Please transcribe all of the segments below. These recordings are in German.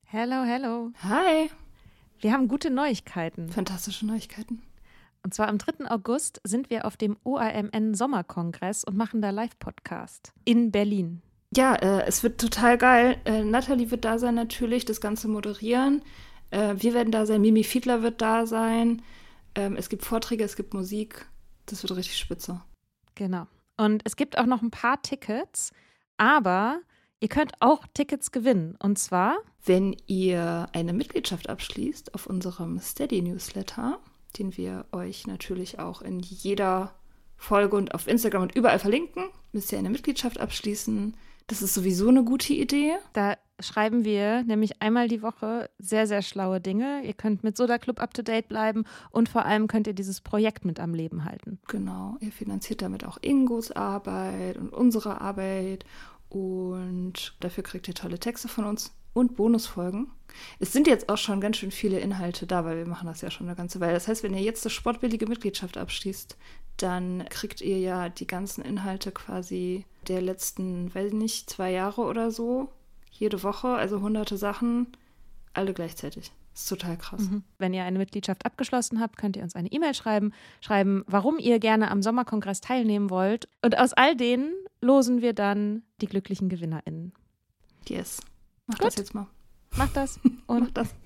Hello, hello. Hi. Wir haben gute Neuigkeiten. Fantastische Neuigkeiten. Und zwar am 3. August sind wir auf dem OAMN Sommerkongress und machen da Live-Podcast in Berlin. Ja, es wird total geil. Nathalie wird da sein natürlich, das Ganze moderieren. Wir werden da sein, Mimi Fiedler wird da sein. Es gibt Vorträge, es gibt Musik. Das wird richtig spitze. Genau. Und es gibt auch noch ein paar Tickets, aber ihr könnt auch Tickets gewinnen. Und zwar, wenn ihr eine Mitgliedschaft abschließt auf unserem Steady-Newsletter, den wir euch natürlich auch in jeder Folge und auf Instagram und überall verlinken, müsst ihr eine Mitgliedschaft abschließen. Das ist sowieso eine gute Idee. Da schreiben wir nämlich einmal die Woche sehr, sehr schlaue Dinge. Ihr könnt mit Soda Club up-to-date bleiben und vor allem könnt ihr dieses Projekt mit am Leben halten. Genau, ihr finanziert damit auch Ingos Arbeit und unsere Arbeit und dafür kriegt ihr tolle Texte von uns und Bonusfolgen. Es sind jetzt auch schon ganz schön viele Inhalte da, weil wir machen das ja schon eine ganze Weile. Das heißt, wenn ihr jetzt eine sportbillige Mitgliedschaft abschließt, dann kriegt ihr ja die ganzen Inhalte quasi der letzten, weiß ich nicht, 2 Jahre oder so, jede Woche, also hunderte Sachen, alle gleichzeitig. Das ist total krass. Wenn ihr eine Mitgliedschaft abgeschlossen habt, könnt ihr uns eine E-Mail schreiben, warum ihr gerne am Sommerkongress teilnehmen wollt. Und aus all denen losen wir dann die glücklichen GewinnerInnen. Yes. Mach Gut. das jetzt mal. Macht das. Und Mach das.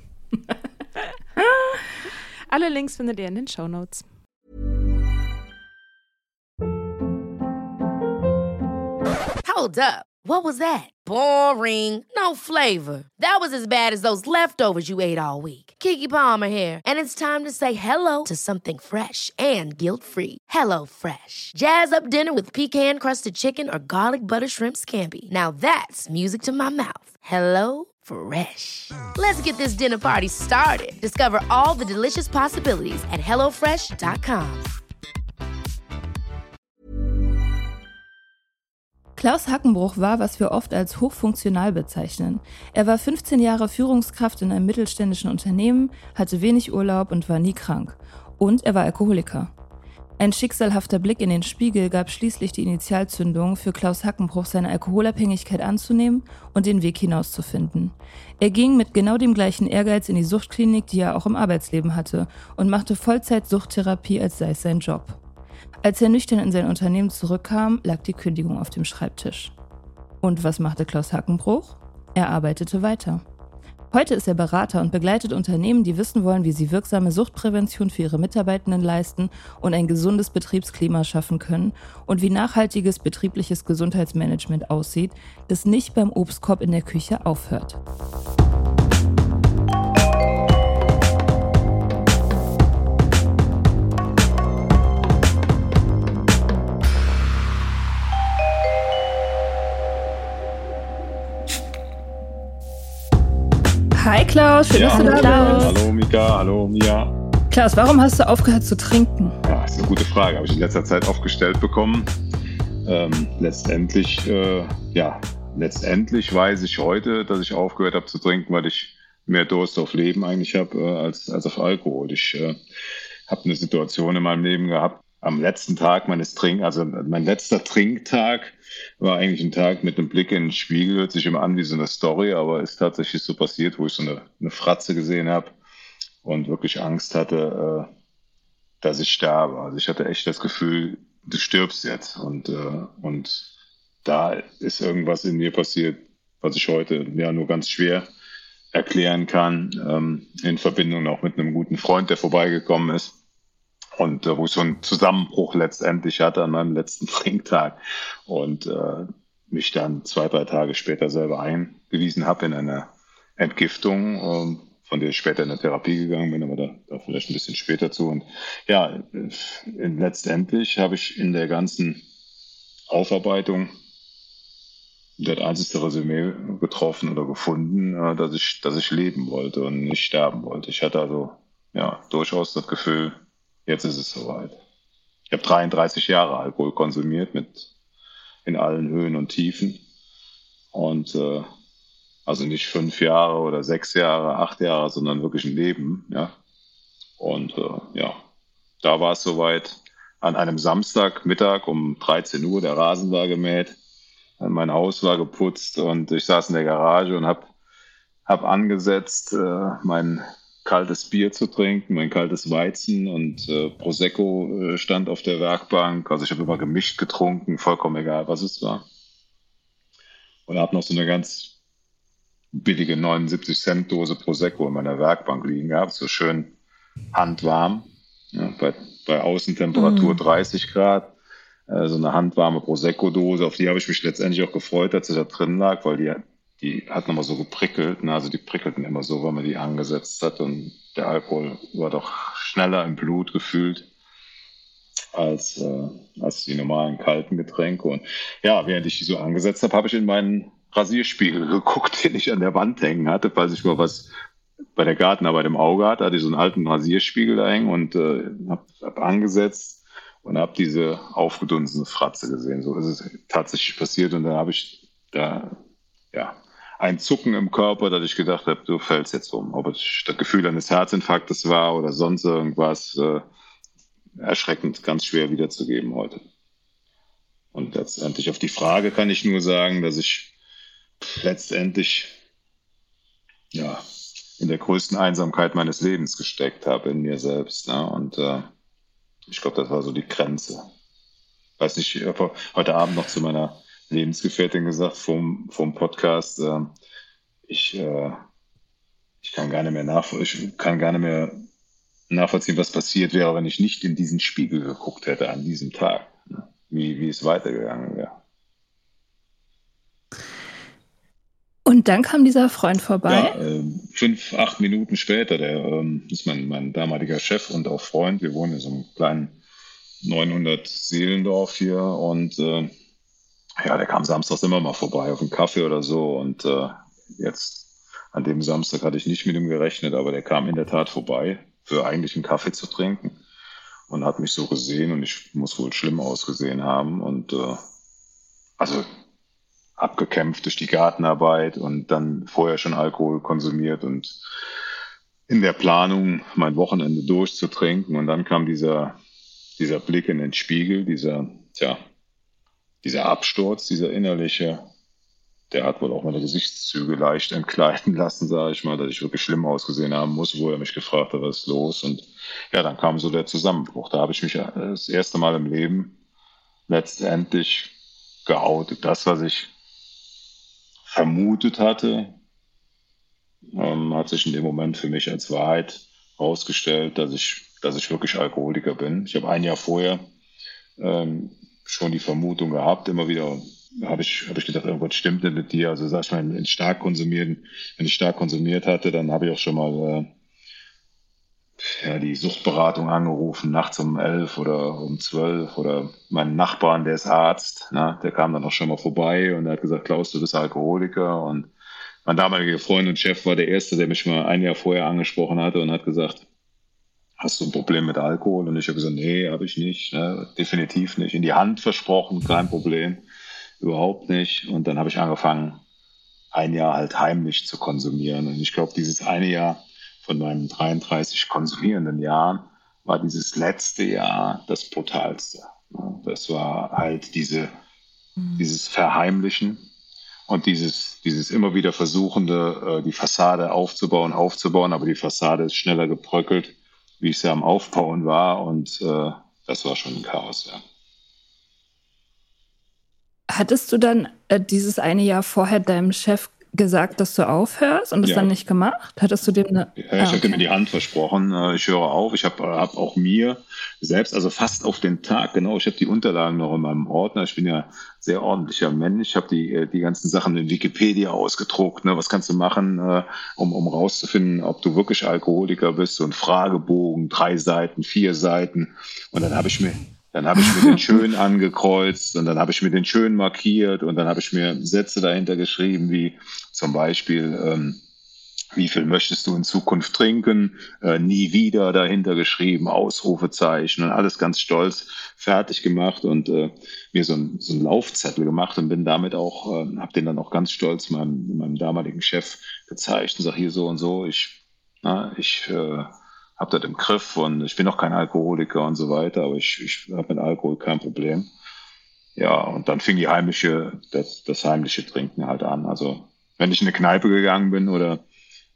alle Links findet ihr in den Shownotes. Hold up. What was that? Boring. No flavor. That was as bad as those leftovers you ate all week. Keke Palmer here, and it's time to say hello to something fresh and guilt-free. HelloFresh. Jazz up dinner with pecan-crusted chicken or garlic butter shrimp scampi. Now that's music to my mouth. HelloFresh. Let's get this dinner party started. Discover all the delicious possibilities at hellofresh.com. Klaus Hackenbruch war, was wir oft als hochfunktional bezeichnen. Er war 15 Jahre Führungskraft in einem mittelständischen Unternehmen, hatte wenig Urlaub und war nie krank. Und er war Alkoholiker. Ein schicksalhafter Blick in den Spiegel gab schließlich die Initialzündung für Klaus Hackenbruch, seine Alkoholabhängigkeit anzunehmen und den Weg hinauszufinden. Er ging mit genau dem gleichen Ehrgeiz in die Suchtklinik, die er auch im Arbeitsleben hatte, und machte Vollzeit-Suchttherapie, als sei es sein Job. Als er nüchtern in sein Unternehmen zurückkam, lag die Kündigung auf dem Schreibtisch. Und was machte Klaus Hackenbruch? Er arbeitete weiter. Heute ist er Berater und begleitet Unternehmen, die wissen wollen, wie sie wirksame Suchtprävention für ihre Mitarbeitenden leisten und ein gesundes Betriebsklima schaffen können und wie nachhaltiges betriebliches Gesundheitsmanagement aussieht, das nicht beim Obstkorb in der Küche aufhört. Hi Klaus, schön, dass du da bist. Hallo Mika, hallo Mia. Klaus, warum hast du aufgehört zu trinken? Ja, das ist eine gute Frage. Habe ich in letzter Zeit oft gestellt bekommen. Letztendlich weiß ich heute, dass ich aufgehört habe zu trinken, weil ich mehr Durst auf Leben eigentlich habe als auf Alkohol. Ich habe eine Situation in meinem Leben gehabt. Am letzten Tag mein letzter Trinktag war eigentlich ein Tag mit einem Blick in den Spiegel, hört sich immer an wie so eine Story, aber ist tatsächlich so passiert, wo ich so eine Fratze gesehen habe und wirklich Angst hatte, dass ich sterbe. Also ich hatte echt das Gefühl, du stirbst jetzt und da ist irgendwas in mir passiert, was ich heute ja nur ganz schwer erklären kann, in Verbindung auch mit einem guten Freund, der vorbeigekommen ist. Und wo ich so einen Zusammenbruch letztendlich hatte an meinem letzten Trinktag und mich dann 2-3 Tage später selber eingewiesen habe in eine Entgiftung, von der ich später in eine Therapie gegangen bin, aber da vielleicht ein bisschen später zu. Und ja, letztendlich habe ich in der ganzen Aufarbeitung das einzige Resümee getroffen oder gefunden, dass ich leben wollte und nicht sterben wollte. Ich hatte also ja durchaus das Gefühl, jetzt ist es soweit. Ich habe 33 Jahre Alkohol konsumiert in allen Höhen und Tiefen. Und also nicht 5 Jahre oder 6 Jahre, 8 Jahre, sondern wirklich ein Leben. Ja. Und da war es soweit. An einem Samstagmittag um 13 Uhr, der Rasen war gemäht, mein Haus war geputzt und ich saß in der Garage und hab habe angesetzt, mein kaltes Bier zu trinken, mein kaltes Weizen und Prosecco stand auf der Werkbank. Also ich habe immer gemischt getrunken, vollkommen egal, was es war. Und habe noch so eine ganz billige 79-Cent-Dose Prosecco in meiner Werkbank liegen gehabt, so schön handwarm, ja, bei Außentemperatur 30 Grad. So eine handwarme Prosecco-Dose, auf die habe ich mich letztendlich auch gefreut, als sie da drin lag, weil die hat nochmal so geprickelt. Ne? Also die prickelten immer so, wenn man die angesetzt hat. Und der Alkohol war doch schneller im Blut gefühlt als die normalen kalten Getränke. Und ja, während ich die so angesetzt habe, habe ich in meinen Rasierspiegel geguckt, den ich an der Wand hängen hatte, falls ich mal was bei der Gartenarbeit im Auge hatte. Hatte ich so einen alten Rasierspiegel da hängen und hab angesetzt und habe diese aufgedunsene Fratze gesehen. So ist es tatsächlich passiert. Und dann habe ich da ein Zucken im Körper, dass ich gedacht habe, du fällst jetzt um. Ob es das Gefühl eines Herzinfarktes war oder sonst irgendwas, erschreckend, ganz schwer wiederzugeben heute. Und letztendlich auf die Frage kann ich nur sagen, dass ich letztendlich in der größten Einsamkeit meines Lebens gesteckt habe, in mir selbst. Ne? Und ich glaube, das war so die Grenze. Weiß nicht, ich habe heute Abend noch zu meiner Lebensgefährtin gesagt vom Podcast, ich kann gar nicht mehr nachvollziehen, was passiert wäre, wenn ich nicht in diesen Spiegel geguckt hätte an diesem Tag. Ne? Wie es weitergegangen wäre. Und dann kam dieser Freund vorbei? Ja, 5-8 Minuten später, der ist mein damaliger Chef und auch Freund. Wir wohnen in so einem kleinen 900-Seelendorf hier und der kam samstags immer mal vorbei auf einen Kaffee oder so und jetzt an dem Samstag hatte ich nicht mit ihm gerechnet, aber der kam in der Tat vorbei, für eigentlich einen Kaffee zu trinken und hat mich so gesehen und ich muss wohl schlimm ausgesehen haben und also abgekämpft durch die Gartenarbeit und dann vorher schon Alkohol konsumiert und in der Planung mein Wochenende durchzutrinken und dann kam dieser Blick in den Spiegel, dieser Absturz, dieser innerliche, der hat wohl auch meine Gesichtszüge leicht entkleiden lassen, sage ich mal, dass ich wirklich schlimm ausgesehen haben muss, wo er mich gefragt hat, was ist los? Und ja, dann kam so der Zusammenbruch. Da habe ich mich das erste Mal im Leben letztendlich geoutet. Das, was ich vermutet hatte, hat sich in dem Moment für mich als Wahrheit herausgestellt, dass ich wirklich Alkoholiker bin. Ich habe ein Jahr vorher schon die Vermutung gehabt, immer wieder habe ich gedacht, irgendwas stimmt denn mit dir. Also sag ich mal, wenn ich stark konsumiert hatte, dann habe ich auch schon mal die Suchtberatung angerufen, nachts um 11 oder um 12 oder meinen Nachbarn, der ist Arzt, ne, der kam dann auch schon mal vorbei und er hat gesagt, Klaus, du bist Alkoholiker und mein damaliger Freund und Chef war der Erste, der mich mal ein Jahr vorher angesprochen hatte und hat gesagt, hast du ein Problem mit Alkohol? Und ich habe gesagt, nee, habe ich nicht, ne, definitiv nicht. In die Hand versprochen, kein Problem, überhaupt nicht. Und dann habe ich angefangen, ein Jahr halt heimlich zu konsumieren. Und ich glaube, dieses eine Jahr von meinen 33 konsumierenden Jahren war dieses letzte Jahr das brutalste. Das war halt dieses Verheimlichen und dieses immer wieder Versuchende, die Fassade aufzubauen, aber die Fassade ist schneller gebröckelt, wie ich sie am Aufbauen war und das war schon ein Chaos, ja. Hattest du dann dieses eine Jahr vorher deinem Chef gesagt, dass du aufhörst und das dann nicht gemacht? Hattest du dem eine... Ja, ich hatte mir die Hand versprochen, ich höre auf. Ich hab auch mir selbst, also fast auf den Tag, genau, ich habe die Unterlagen noch in meinem Ordner. Ich bin ja sehr ordentlicher Mensch. Ich habe die ganzen Sachen in Wikipedia ausgedruckt. Ne? Was kannst du machen, um rauszufinden, ob du wirklich Alkoholiker bist? So ein Fragebogen, 3 Seiten, 4 Seiten. Und dann habe ich mir den schön angekreuzt und dann habe ich mir den schön markiert und dann habe ich mir Sätze dahinter geschrieben, wie zum Beispiel, wie viel möchtest du in Zukunft trinken? Nie wieder dahinter geschrieben, Ausrufezeichen und alles ganz stolz fertig gemacht und mir so ein Laufzettel gemacht und bin damit auch, habe den dann auch ganz stolz meinem damaligen Chef gezeigt und sage, hier so und so, ich habe das im Griff und ich bin auch kein Alkoholiker und so weiter, aber ich habe mit Alkohol kein Problem. Ja, und dann fing das heimliche Trinken halt an. Also wenn ich in eine Kneipe gegangen bin oder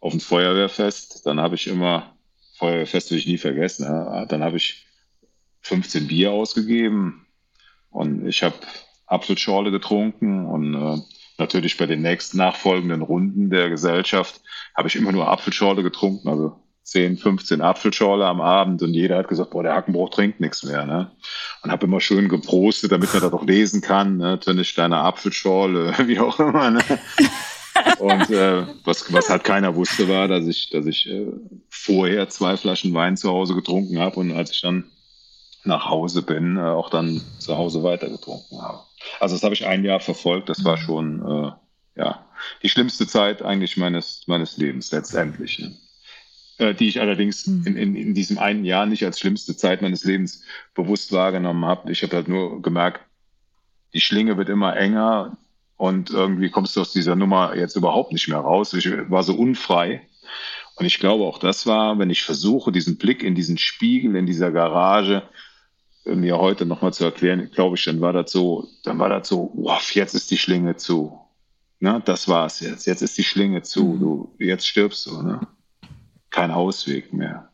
auf ein Feuerwehrfest. Dann habe ich immer, Feuerwehrfest will ich nie vergessen, ja, dann habe ich 15 Bier ausgegeben und ich habe Apfelschorle getrunken und natürlich bei den nächsten nachfolgenden Runden der Gesellschaft habe ich immer nur Apfelschorle getrunken, also 10, 15 Apfelschorle am Abend und jeder hat gesagt, boah, der Hackenbruch trinkt nichts mehr, ne? Und habe immer schön geprostet, damit man das auch lesen kann, ne? Tönnisteiner Apfelschorle, wie auch immer, ne? Und was halt keiner wusste, war, dass ich vorher 2 Flaschen Wein zu Hause getrunken habe und als ich dann nach Hause bin, auch dann zu Hause weiter getrunken habe. Also das habe ich 1 Jahr verfolgt, das war schon die schlimmste Zeit eigentlich meines Lebens letztendlich, ne? Die ich allerdings in diesem 1 Jahr nicht als schlimmste Zeit meines Lebens bewusst wahrgenommen habe. Ich habe halt nur gemerkt, die Schlinge wird immer enger und irgendwie kommst du aus dieser Nummer jetzt überhaupt nicht mehr raus. Ich war so unfrei. Und ich glaube, auch das war, wenn ich versuche, diesen Blick in diesen Spiegel, in dieser Garage, mir heute nochmal zu erklären, glaube ich, dann war das so, wow, jetzt ist die Schlinge zu. Ne, das war's jetzt. Jetzt ist die Schlinge zu. Jetzt stirbst du, ne? Kein Ausweg mehr.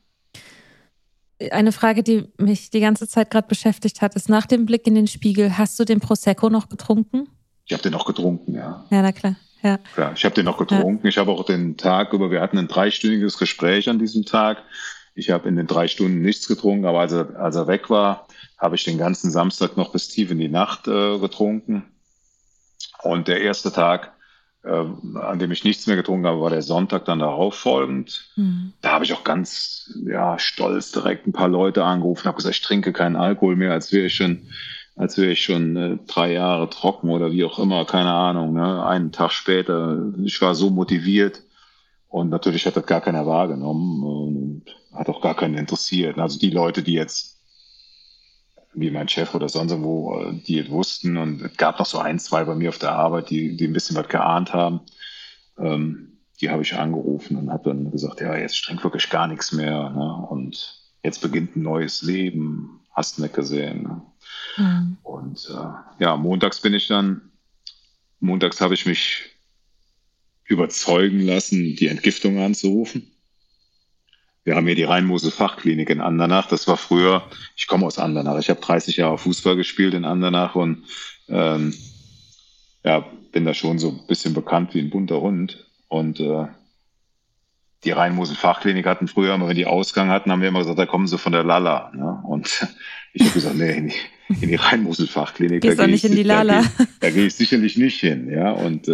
Eine Frage, die mich die ganze Zeit gerade beschäftigt hat, ist nach dem Blick in den Spiegel, hast du den Prosecco noch getrunken? Ich habe den noch getrunken, ja. Ja, na klar. Ja. Klar, ich habe den noch getrunken. Ja. Ich habe auch den Tag über, wir hatten ein 3-stündiges Gespräch an diesem Tag. Ich habe in den 3 Stunden nichts getrunken, aber als er weg war, habe ich den ganzen Samstag noch bis tief in die Nacht getrunken. Und der erste Tag, an dem ich nichts mehr getrunken habe, war der Sonntag dann darauf folgend. Da habe ich auch ganz stolz direkt ein paar Leute angerufen, habe gesagt, ich trinke keinen Alkohol mehr, als wäre ich schon 3 Jahre trocken oder wie auch immer, keine Ahnung. Ne? Einen Tag später, ich war so motiviert und natürlich hat das gar keiner wahrgenommen und hat auch gar keinen interessiert. Also die Leute, die jetzt wie mein Chef oder sonst wo, die wussten, und es gab noch so 1, 2 bei mir auf der Arbeit, die ein bisschen was geahnt haben, die habe ich angerufen und habe dann gesagt, ja, jetzt trinkt wirklich gar nichts mehr, ne? Und jetzt beginnt ein neues Leben, hast du nicht gesehen. Ne? Und montags habe ich mich überzeugen lassen, die Entgiftung anzurufen. Wir haben hier die Rhein-Mosel-Fachklinik in Andernach. Das war früher, ich komme aus Andernach, ich habe 30 Jahre Fußball gespielt in Andernach und bin da schon so ein bisschen bekannt wie ein bunter Hund. Und die Rhein-Mosel-Fachklinik hatten früher, immer wenn die Ausgang hatten, haben wir immer gesagt, da kommen sie von der Lala. Ne? Und ich habe gesagt, nee, in die Rhein-Mosel-Fachklinik. Gehst doch nicht in die Lala. Da gehe ich sicherlich nicht hin. Ja,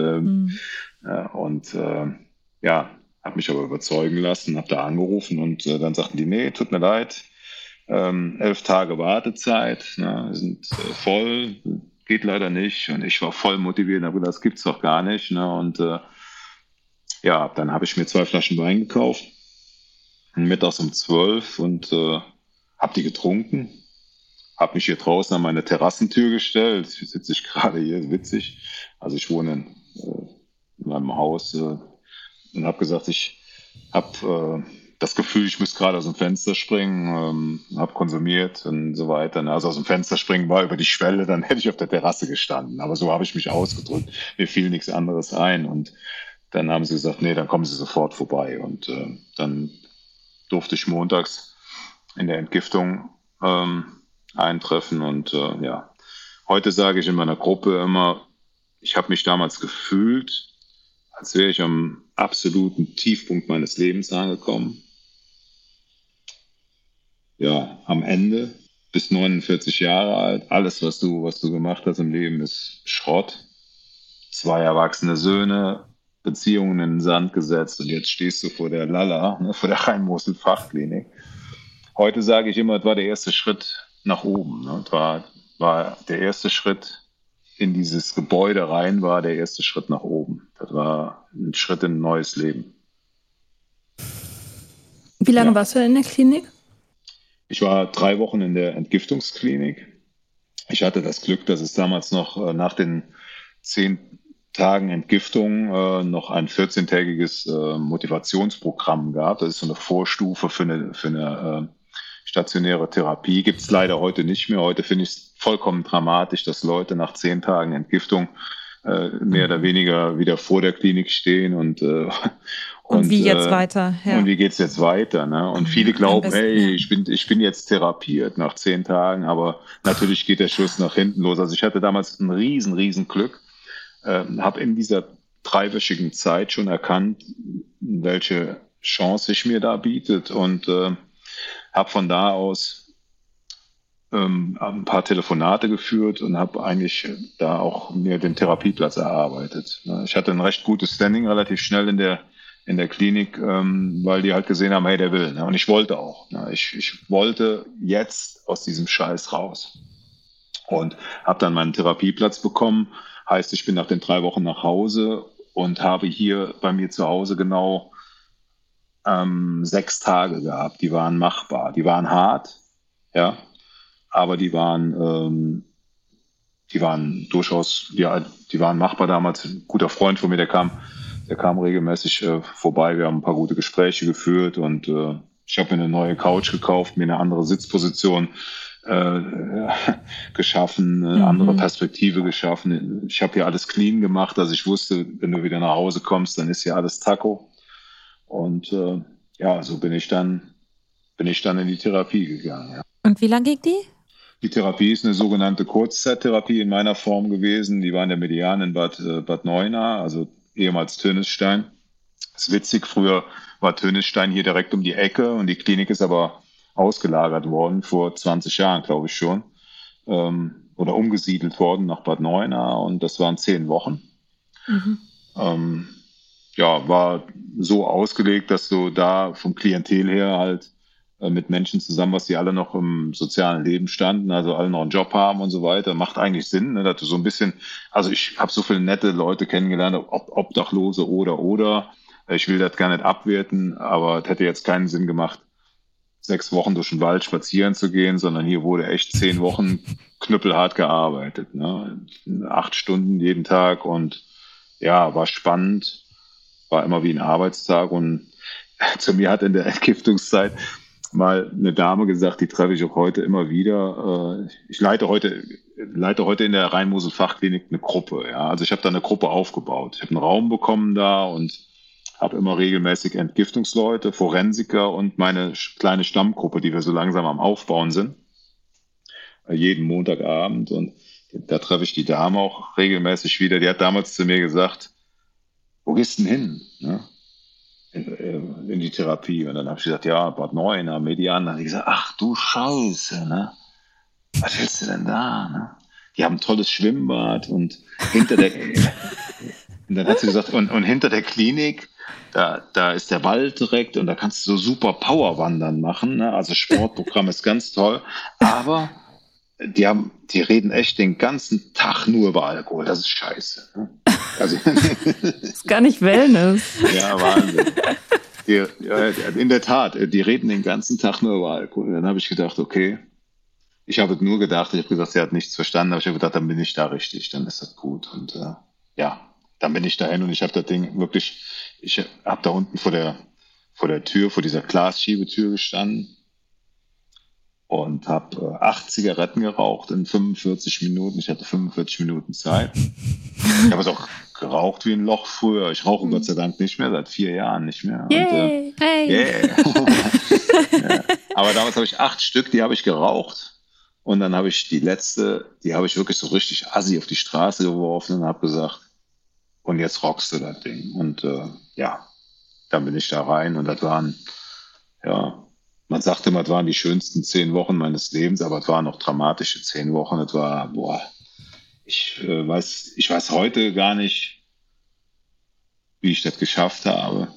habe mich aber überzeugen lassen, habe da angerufen und dann sagten die, nee, tut mir leid, 11 Tage Wartezeit, wir sind voll, geht leider nicht. Und ich war voll motiviert, aber das gibt's doch gar nicht. Ne? Und dann habe ich mir 2 Flaschen Wein gekauft, mittags um 12 und habe die getrunken, habe mich hier draußen an meine Terrassentür gestellt. Jetzt sitze ich gerade hier, witzig. Also ich wohne in meinem Haus und habe gesagt, ich habe das Gefühl, ich müsste gerade aus dem Fenster springen, habe konsumiert und so weiter. Also aus dem Fenster springen war über die Schwelle, dann hätte ich auf der Terrasse gestanden. Aber so habe ich mich ausgedrückt. Mir fiel nichts anderes ein. Und dann haben sie gesagt, nee, dann kommen sie sofort vorbei. Und dann durfte ich montags in der Entgiftung eintreffen. Und heute sage ich in meiner Gruppe immer, ich habe mich damals gefühlt, als wäre ich am absoluten Tiefpunkt meines Lebens angekommen. Ja, am Ende, bis 49 Jahre alt, alles, was du gemacht hast im Leben, ist Schrott. 2 erwachsene Söhne, Beziehungen in den Sand gesetzt und jetzt stehst du vor der Lala, ne, vor der Rhein-Mosel-Fachklinik. Heute sage ich immer, es war der erste Schritt nach oben. Ne? Es war der erste Schritt in dieses Gebäude rein, war der erste Schritt nach oben. Das war ein Schritt in ein neues Leben. Wie lange warst du in der Klinik? Ich war 3 Wochen in der Entgiftungsklinik. Ich hatte das Glück, dass es damals noch nach den 10 Tagen Entgiftung noch ein 14-tägiges Motivationsprogramm gab. Das ist so eine Vorstufe für eine stationäre Therapie. Gibt es leider heute nicht mehr. Heute finde ich es vollkommen dramatisch, dass Leute nach 10 Tagen Entgiftung mehr oder weniger wieder vor der Klinik stehen und Und wie jetzt weiter? Ja. Und wie geht's jetzt weiter? Ne? Und viele glauben, hey, ich bin jetzt therapiert nach 10 Tagen, aber natürlich geht der Schuss nach hinten los. Also ich hatte damals ein riesen Glück, habe in dieser 3-wöchigen Zeit schon erkannt, welche Chance sich mir da bietet und habe von da aus ein paar Telefonate geführt und habe eigentlich da auch mir den Therapieplatz erarbeitet. Ich hatte ein recht gutes Standing relativ schnell in der Klinik, weil die halt gesehen haben, hey, der will. Und ich wollte auch. Ich wollte jetzt aus diesem Scheiß raus. Und habe dann meinen Therapieplatz bekommen. Heißt, ich bin nach den 3 Wochen nach Hause und habe hier bei mir zu Hause genau 6 Tage gehabt. Die waren machbar. Die waren hart, ja. Aber die waren durchaus, ja, die waren machbar damals. Ein guter Freund von mir, der kam regelmäßig vorbei. Wir haben ein paar gute Gespräche geführt und ich habe mir eine neue Couch gekauft, mir eine andere Sitzposition geschaffen, eine andere Perspektive geschaffen. Ich habe hier alles clean gemacht, also ich wusste, wenn du wieder nach Hause kommst, dann ist hier alles Taco. Und so bin ich dann in die Therapie gegangen. Ja. Und wie lang ging die? Die Therapie ist eine sogenannte Kurzzeittherapie in meiner Form gewesen. Die war in der Median in Bad Neuenahr, also ehemals Tönisstein. Das ist witzig, früher war Tönisstein hier direkt um die Ecke und die Klinik ist aber ausgelagert worden, vor 20 Jahren, glaube ich schon. Oder umgesiedelt worden nach Bad Neuenahr und das waren 10 Wochen. War so ausgelegt, dass du da vom Klientel her halt mit Menschen zusammen, was die alle noch im sozialen Leben standen, also alle noch einen Job haben und so weiter, macht eigentlich Sinn, ne, dass du so ein bisschen, also ich habe so viele nette Leute kennengelernt, Obdachlose oder, ich will das gar nicht abwerten, aber es hätte jetzt keinen Sinn gemacht, 6 Wochen durch den Wald spazieren zu gehen, sondern hier wurde echt 10 Wochen knüppelhart gearbeitet, ne, 8 Stunden jeden Tag und ja, war spannend, war immer wie ein Arbeitstag und zu mir hat in der Entgiftungszeit mal eine Dame gesagt, die treffe ich auch heute immer wieder. Ich leite heute in der Rhein-Mosel-Fachklinik eine Gruppe. Ja. Also ich habe da eine Gruppe aufgebaut. Ich habe einen Raum bekommen da und habe immer regelmäßig Entgiftungsleute, Forensiker und meine kleine Stammgruppe, die wir so langsam am Aufbauen sind. Jeden Montagabend. Und da treffe ich die Dame auch regelmäßig wieder. Die hat damals zu mir gesagt, wo gehst du denn hin? Ja? In die Therapie. Und dann habe ich gesagt, ja, Bad Neuenahr, Median. Dann hat sie gesagt, ach du Scheiße, ne? Was willst du denn da? Ne? Die haben ein tolles Schwimmbad und hinter der und dann hat sie gesagt, und hinter der Klinik, da ist der Wald direkt und da kannst du so super Powerwandern machen. Ne? Also Sportprogramm ist ganz toll. Aber die reden echt den ganzen Tag nur über Alkohol. Das ist scheiße. Ne? Also, das ist gar nicht Wellness. Ja, Wahnsinn. In der Tat, die reden den ganzen Tag nur über Alkohol. Dann habe ich gedacht, okay, ich habe nur gedacht, ich habe gesagt, sie hat nichts verstanden, aber ich habe gedacht, dann bin ich da richtig, dann ist das gut. Und dann bin ich dahin und ich habe das Ding wirklich, ich habe da unten vor der Tür, vor dieser Glasschiebetür gestanden und habe 8 Zigaretten geraucht in 45 Minuten. Ich hatte 45 Minuten Zeit. Ich habe es auch geraucht wie ein Loch früher. Ich rauche Gott sei Dank nicht mehr, seit 4 Jahren nicht mehr. Yay! Und, yeah. Ja. Aber damals habe ich 8 Stück, die habe ich geraucht. Und dann habe ich die letzte, die habe ich wirklich so richtig assi auf die Straße geworfen und habe gesagt, und jetzt rockst du das Ding. Und dann bin ich da rein und das waren, man sagte immer, das waren die schönsten 10 Wochen meines Lebens, aber es waren noch dramatische 10 Wochen. Das war, ich weiß heute gar nicht, wie ich das geschafft habe.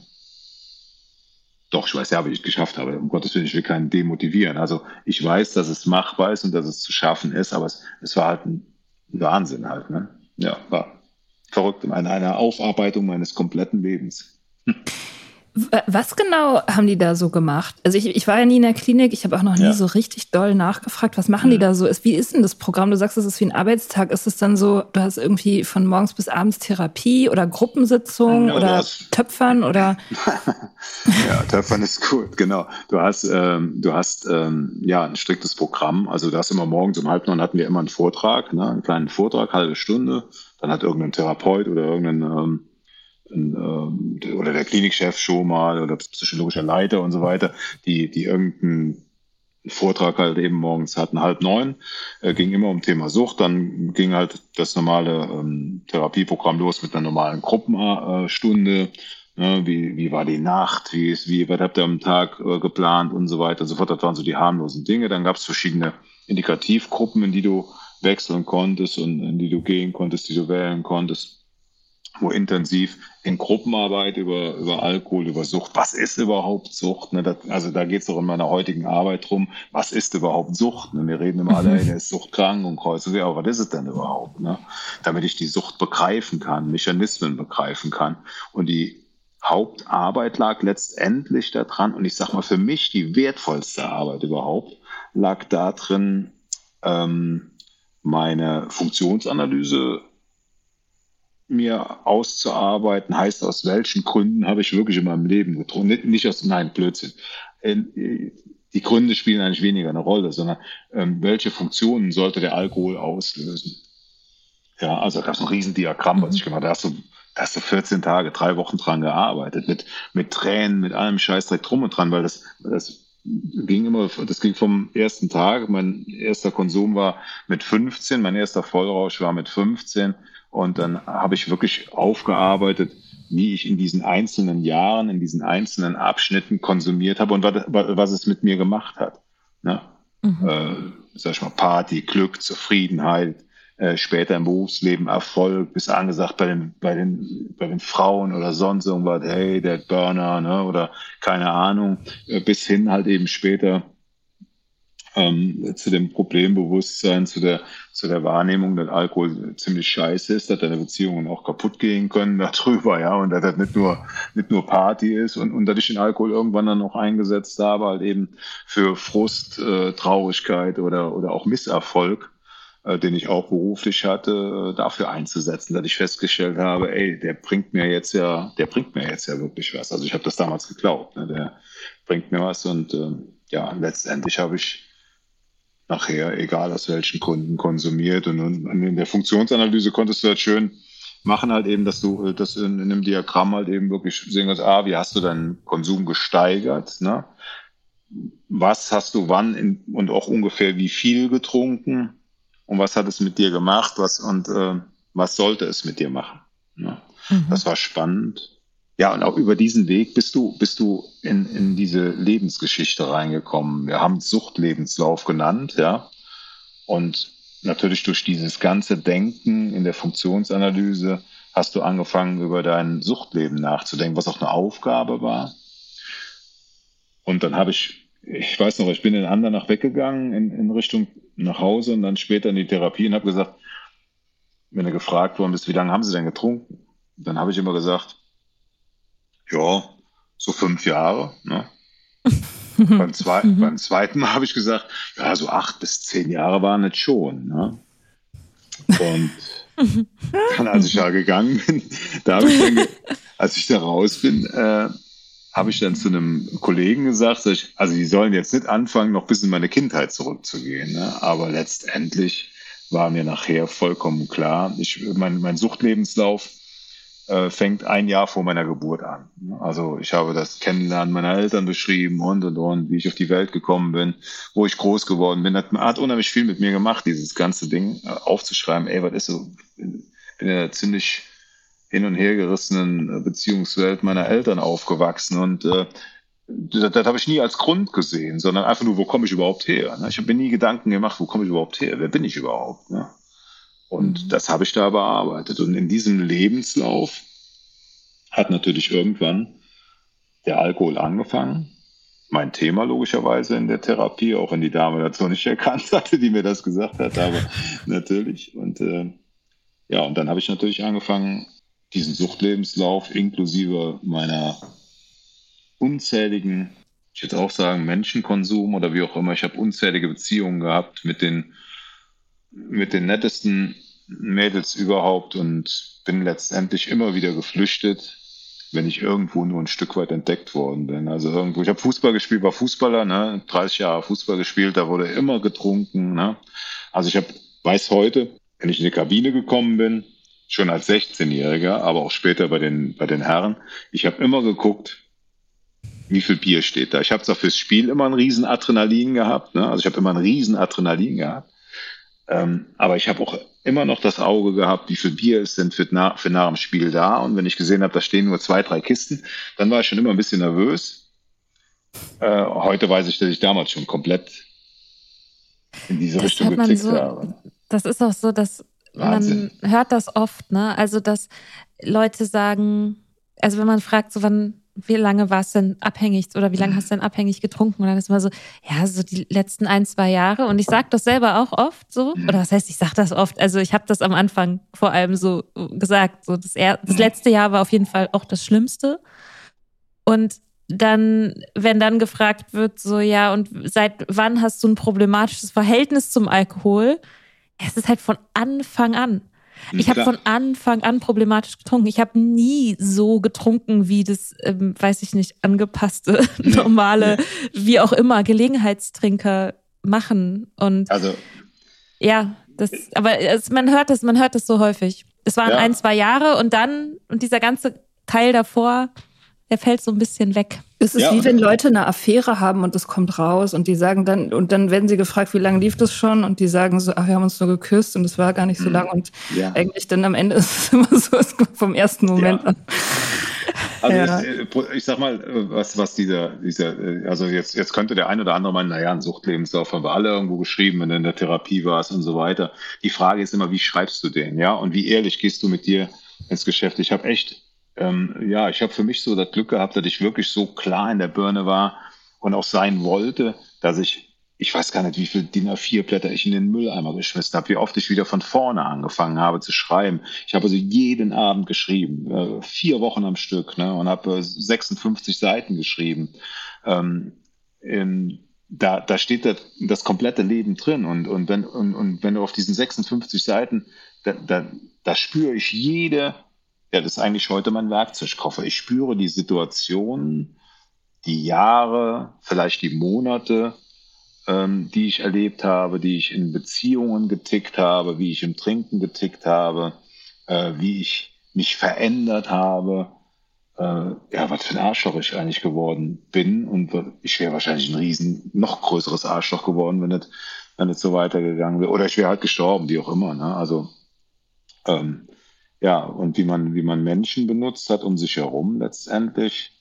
Doch, ich weiß ja, wie ich es geschafft habe. Um Gottes Willen, ich will keinen demotivieren. Also ich weiß, dass es machbar ist und dass es zu schaffen ist, aber es war halt ein Wahnsinn halt. Ne? Ja, war verrückt. Eine Aufarbeitung meines kompletten Lebens. Was genau haben die da so gemacht? Also ich war ja nie in der Klinik, ich habe auch noch nie so richtig doll nachgefragt, was machen die da so? Wie ist denn das Programm? Du sagst, es ist wie ein Arbeitstag. Ist es dann so, du hast irgendwie von morgens bis abends Therapie oder Gruppensitzung oder Töpfern oder? Ja, Töpfern ist gut, genau. Du hast ein striktes Programm. Also du hast immer morgens um 8:30 hatten wir immer einen Vortrag, ne? Einen kleinen Vortrag, halbe Stunde. Dann hat irgendein Therapeut oder irgendein oder der Klinikchef schon mal oder psychologischer Leiter und so weiter, die irgendeinen Vortrag halt eben morgens hatten, 8:30, ging immer um Thema Sucht. Dann ging halt das normale Therapieprogramm los mit einer normalen Gruppenstunde. Wie war die Nacht? Was habt ihr am Tag geplant und so weiter und so fort. Das waren so die harmlosen Dinge. Dann gab es verschiedene Indikativgruppen, in die du wechseln konntest und in die du gehen konntest, die du wählen konntest, wo intensiv in Gruppenarbeit über Alkohol, über Sucht, was ist überhaupt Sucht? Ne? Da geht es auch in meiner heutigen Arbeit drum, was ist überhaupt Sucht? Ne? Wir reden immer alle, der ist suchtkrank und kreuzen wir, aber was ist es denn überhaupt? Ne? Damit ich die Sucht begreifen kann, Mechanismen begreifen kann. Und die Hauptarbeit lag letztendlich daran, und ich sag mal, für mich die wertvollste Arbeit überhaupt, lag darin, meine Funktionsanalyse mir auszuarbeiten, heißt, aus welchen Gründen habe ich wirklich in meinem Leben getrunken. Nein, Blödsinn. Die Gründe spielen eigentlich weniger eine Rolle, sondern welche Funktionen sollte der Alkohol auslösen? Ja, also da gab es ein Riesendiagramm, was ich gemacht habe. Da hast du 14 Tage, 3 Wochen dran gearbeitet, mit Tränen, mit allem Scheißdreck drum und dran, weil das ging vom ersten Tag. Mein erster Konsum war mit 15, mein erster Vollrausch war mit 15. Und dann habe ich wirklich aufgearbeitet, wie ich in diesen einzelnen Jahren, in diesen einzelnen Abschnitten konsumiert habe und was es mit mir gemacht hat. Ne? Sag ich mal, Party, Glück, Zufriedenheit, später im Berufsleben Erfolg, bis angesagt bei den Frauen oder sonst irgendwas, hey, der Burner, ne, oder keine Ahnung, bis hin halt eben später zu dem Problembewusstsein, zu der Wahrnehmung, dass Alkohol ziemlich scheiße ist, dass deine Beziehungen auch kaputt gehen können darüber, ja, und dass das nicht nur Party ist und dass ich den Alkohol irgendwann dann noch eingesetzt habe, halt eben für Frust, Traurigkeit oder auch Misserfolg, den ich auch beruflich hatte, dafür einzusetzen, dass ich festgestellt habe, ey, der bringt mir jetzt ja wirklich was. Also ich habe das damals geglaubt, ne? Der bringt mir was und letztendlich habe ich nachher, egal aus welchen Gründen, konsumiert. Und in der Funktionsanalyse konntest du das schön machen, halt eben, dass du das in einem Diagramm halt eben wirklich sehen kannst, wie hast du deinen Konsum gesteigert, ne? Was hast du wann und auch ungefähr wie viel getrunken und was hat es mit dir gemacht, was sollte es mit dir machen, ne? Das war spannend. Ja, und auch über diesen Weg bist du in diese Lebensgeschichte reingekommen. Wir haben es Suchtlebenslauf genannt, ja. Und natürlich durch dieses ganze Denken in der Funktionsanalyse hast du angefangen, über dein Suchtleben nachzudenken, was auch eine Aufgabe war. Und dann ich weiß noch, ich bin in Andernach weggegangen in Richtung nach Hause und dann später in die Therapie und habe gesagt, wenn du gefragt worden bist, wie lange haben Sie denn getrunken? Dann habe ich immer gesagt, ja, so 5 Jahre. Ne? beim zweiten Mal habe ich gesagt, ja, so 8 bis 10 Jahre waren es schon. Ne? Und dann, als ich da gegangen bin, als ich da raus bin, habe ich dann zu einem Kollegen gesagt, also die sollen jetzt nicht anfangen, noch bis in meine Kindheit zurückzugehen. Ne? Aber letztendlich war mir nachher vollkommen klar, mein Suchtlebenslauf fängt 1 Jahr vor meiner Geburt an. Also ich habe das Kennenlernen meiner Eltern beschrieben und, wie ich auf die Welt gekommen bin, wo ich groß geworden bin. Das hat unheimlich viel mit mir gemacht, dieses ganze Ding aufzuschreiben. Ey, was ist so? Ich bin in einer ziemlich hin und her gerissenen Beziehungswelt meiner Eltern aufgewachsen und das habe ich nie als Grund gesehen, sondern einfach nur, wo komme ich überhaupt her? Ne? Ich habe mir nie Gedanken gemacht, wo komme ich überhaupt her? Wer bin ich überhaupt? Ne? Und das habe ich da bearbeitet. Und in diesem Lebenslauf hat natürlich irgendwann der Alkohol angefangen. Mein Thema logischerweise in der Therapie, auch wenn die Dame das so nicht erkannt hatte, die mir das gesagt hat, aber natürlich. Und und dann habe ich natürlich angefangen, diesen Suchtlebenslauf inklusive meiner unzähligen, ich würde auch sagen, Menschenkonsum oder wie auch immer. Ich habe unzählige Beziehungen gehabt mit den nettesten Mädels überhaupt und bin letztendlich immer wieder geflüchtet, wenn ich irgendwo nur ein Stück weit entdeckt worden bin. Also irgendwo, ich habe Fußball gespielt, war Fußballer, ne, 30 Jahre Fußball gespielt, da wurde immer getrunken, ne. Also weiß heute, wenn ich in die Kabine gekommen bin, schon als 16-Jähriger, aber auch später bei den Herren. Ich habe immer geguckt, wie viel Bier steht da. Ich habe zwar fürs Spiel immer einen riesen Adrenalin gehabt, ne? Also ich habe immer einen riesen Adrenalin gehabt. Aber ich habe auch immer noch das Auge gehabt, wie viel Bier ist denn für nach dem Spiel da. Und wenn ich gesehen habe, da stehen nur 2, 3 Kisten, dann war ich schon immer ein bisschen nervös. Heute weiß ich, dass ich damals schon komplett in diese Richtung getickt habe. Das ist auch so, dass Wahnsinn. Man hört das oft, ne? Also, dass Leute sagen, also wenn man fragt, so wie lange warst du denn abhängig oder wie lange hast du denn abhängig getrunken? Und dann ist immer so, ja, so die letzten 1, 2 Jahre. Und ich sage das selber auch oft so. Oder was heißt, ich sage das oft? Also ich habe das am Anfang vor allem so gesagt. So das letzte Jahr war auf jeden Fall auch das Schlimmste. Und dann, wenn dann gefragt wird, so ja, und seit wann hast du ein problematisches Verhältnis zum Alkohol? Es ist halt von Anfang an. Ich habe von Anfang an problematisch getrunken. Ich habe nie so getrunken, wie das, weiß ich nicht, angepasste, normale, wie auch immer, Gelegenheitstrinker machen. Und also, ja, man hört das so häufig. Es waren 1, 2 Jahre und dieser ganze Teil davor, der fällt so ein bisschen weg. Es ist wie wenn Leute eine Affäre haben und das kommt raus und die sagen dann, und dann werden sie gefragt, wie lange lief das schon? Und die sagen so, ach, wir haben uns nur geküsst und es war gar nicht so lang. Und eigentlich dann am Ende ist es immer so, es kommt vom ersten Moment an. Also ich sag mal, was dieser, also jetzt könnte der ein oder andere meinen, naja, ein Suchtlebenslauf haben wir alle irgendwo geschrieben, wenn du in der Therapie warst und so weiter. Die Frage ist immer, wie schreibst du den, ja? Und wie ehrlich gehst du mit dir ins Geschäft? Ich habe echt, ich habe für mich so das Glück gehabt, dass ich wirklich so klar in der Birne war und auch sein wollte, dass ich weiß gar nicht, wie viel DIN A4-Blätter ich in den Mülleimer geschmissen habe, wie oft ich wieder von vorne angefangen habe zu schreiben. Ich habe also jeden Abend geschrieben, 4 Wochen am Stück, ne, und habe 56 Seiten geschrieben. Da steht das komplette Leben drin und wenn du auf diesen 56 Seiten, da spüre ich das ist eigentlich heute mein Werkzeugkoffer. Ich spüre die Situationen, die Jahre, vielleicht die Monate, die ich erlebt habe, die ich in Beziehungen getickt habe, wie ich im Trinken getickt habe, wie ich mich verändert habe, was für ein Arschloch ich eigentlich geworden bin. Und ich wäre wahrscheinlich ein noch größeres Arschloch geworden, wenn es so weitergegangen wäre. Oder ich wäre halt gestorben, wie auch immer. Ne? Also und wie man Menschen benutzt hat um sich herum letztendlich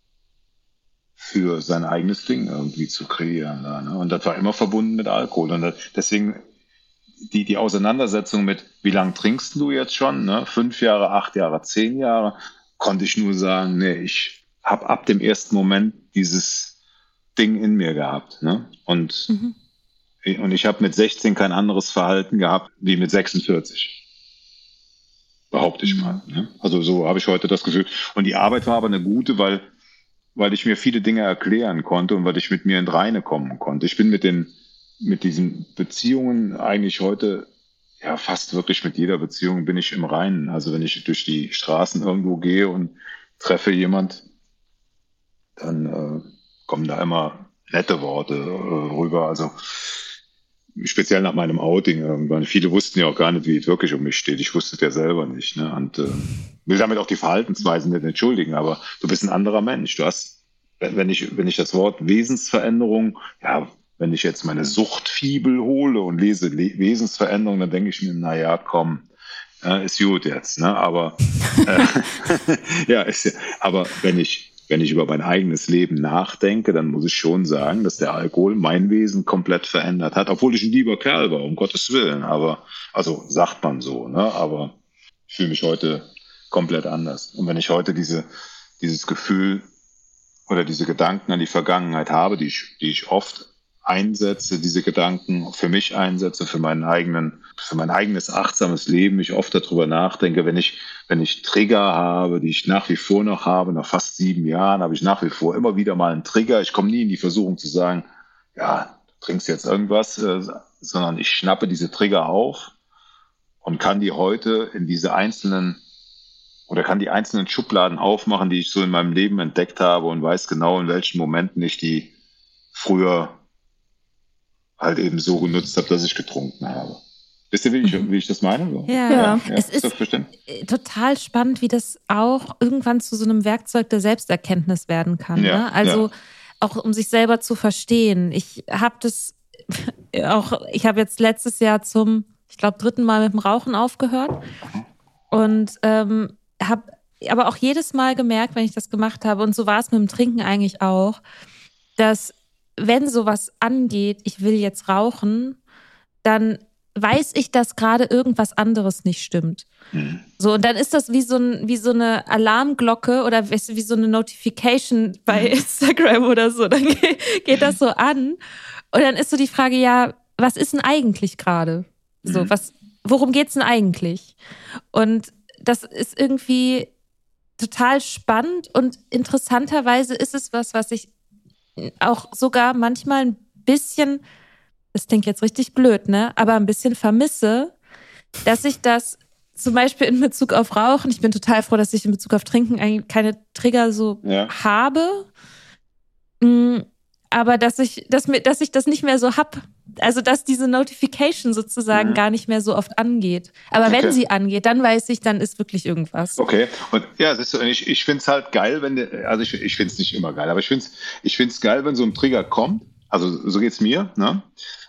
für sein eigenes Ding irgendwie zu kreieren. Ne? Und das war immer verbunden mit Alkohol. Und deswegen die Auseinandersetzung mit, wie lange trinkst du jetzt schon? Ne? 5 Jahre, 8 Jahre, 10 Jahre, konnte ich nur sagen, nee, ich habe ab dem ersten Moment dieses Ding in mir gehabt. Ne? Und ich habe mit 16 kein anderes Verhalten gehabt wie mit 46. Behaupte ich mal. Ne? Also so habe ich heute das Gefühl. Und die Arbeit war aber eine gute, weil ich mir viele Dinge erklären konnte und weil ich mit mir in Reine kommen konnte. Ich bin mit diesen Beziehungen eigentlich heute, ja, fast wirklich mit jeder Beziehung bin ich im Reinen. Also wenn ich durch die Straßen irgendwo gehe und treffe jemand, dann kommen da immer nette Worte rüber. Also speziell nach meinem Outing irgendwann. Viele wussten ja auch gar nicht, wie es wirklich um mich steht. Ich wusste es ja selber nicht. Ne? Und will damit auch die Verhaltensweisen nicht entschuldigen, aber du bist ein anderer Mensch. Du hast, wenn ich das Wort Wesensveränderung, wenn ich jetzt meine Suchtfibel hole und lese Wesensveränderung, dann denke ich mir, naja, komm, ist gut jetzt. Ne? Aber aber wenn ich über mein eigenes Leben nachdenke, dann muss ich schon sagen, dass der Alkohol mein Wesen komplett verändert hat, obwohl ich ein lieber Kerl war, um Gottes Willen. Aber, also sagt man so, ne? Aber ich fühle mich heute komplett anders. Und wenn ich heute dieses Gefühl oder diese Gedanken an die Vergangenheit habe, die ich oft einsetze, diese Gedanken für mich einsetze, für mein eigenes achtsames Leben, ich oft darüber nachdenke, wenn ich Trigger habe, die ich nach wie vor noch habe, nach fast 7 Jahren habe ich nach wie vor immer wieder mal einen Trigger. Ich komme nie in die Versuchung zu sagen, ja, du trinkst jetzt irgendwas, sondern ich schnappe diese Trigger auf und kann die heute in diese einzelnen Schubladen aufmachen, die ich so in meinem Leben entdeckt habe und weiß genau, in welchen Momenten ich die früher halt eben so genutzt habe, dass ich getrunken habe. Wisst ihr, wie ich das meine? So. Ja. Es ist total spannend, wie das auch irgendwann zu so einem Werkzeug der Selbsterkenntnis werden kann. Ja, ne? Also auch um sich selber zu verstehen. Ich habe jetzt letztes Jahr zum, ich glaube, 3. Mal mit dem Rauchen aufgehört und habe aber auch jedes Mal gemerkt, wenn ich das gemacht habe, und so war es mit dem Trinken eigentlich auch, dass wenn sowas angeht, ich will jetzt rauchen, dann weiß ich, dass gerade irgendwas anderes nicht stimmt. So, und dann ist das wie so eine Alarmglocke oder wie so eine Notification bei Instagram oder so. Dann geht das so an. Und dann ist so die Frage, ja, was ist denn eigentlich gerade? So, worum geht's denn eigentlich? Und das ist irgendwie total spannend und interessanterweise ist es was ich auch sogar manchmal ein bisschen, das klingt jetzt richtig blöd, ne? Aber ein bisschen vermisse, dass ich das zum Beispiel in Bezug auf Rauchen, ich bin total froh, dass ich in Bezug auf Trinken eigentlich keine Trigger so habe, aber dass ich das nicht mehr so hab. Also, dass diese Notification sozusagen gar nicht mehr so oft angeht. Aber wenn sie angeht, dann weiß ich, dann ist wirklich irgendwas. Okay. Und ja, ich finde es halt geil, ich finde es nicht immer geil, aber ich finde es geil, wenn so ein Trigger kommt. Also, so geht's mir, ne?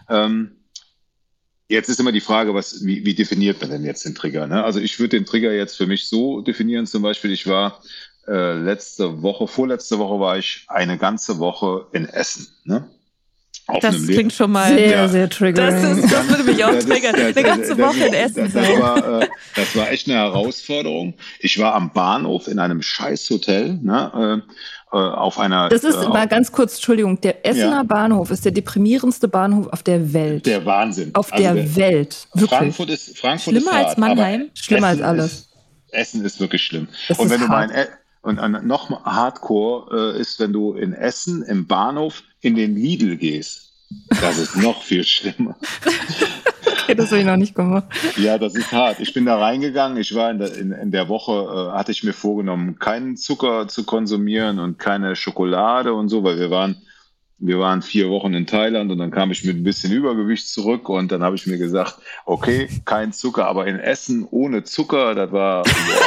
Jetzt ist immer die Frage, wie definiert man denn jetzt den Trigger, ne? Also, ich würde den Trigger jetzt für mich so definieren, zum Beispiel, ich war vorletzte Woche war ich eine ganze Woche in Essen, ne? Das klingt schon mal sehr triggering. Das würde mich auch triggern. Eine ganze Woche in Essen sein. Das war echt eine Herausforderung. Ich war am Bahnhof in einem Scheißhotel, ne, auf einer... Das ist mal ganz kurz, Entschuldigung, der Essener Bahnhof ist der deprimierendste Bahnhof auf der Welt. Der Wahnsinn. Auf der Welt, wirklich. Frankfurt schlimmer ist hart, als Mannheim? Schlimmer als alles. Essen ist wirklich schlimm. Und wenn du und noch hardcore ist, wenn du in Essen im Bahnhof in den Lidl gehst. Das ist noch viel schlimmer. Das habe ich noch nicht gemacht. Ja, das ist hart. Ich bin da reingegangen. Ich war in der Woche, hatte ich mir vorgenommen, keinen Zucker zu konsumieren und keine Schokolade und so, weil wir waren 4 Wochen in Thailand und dann kam ich mit ein bisschen Übergewicht zurück und dann habe ich mir gesagt, okay, kein Zucker, aber in Essen ohne Zucker, das war...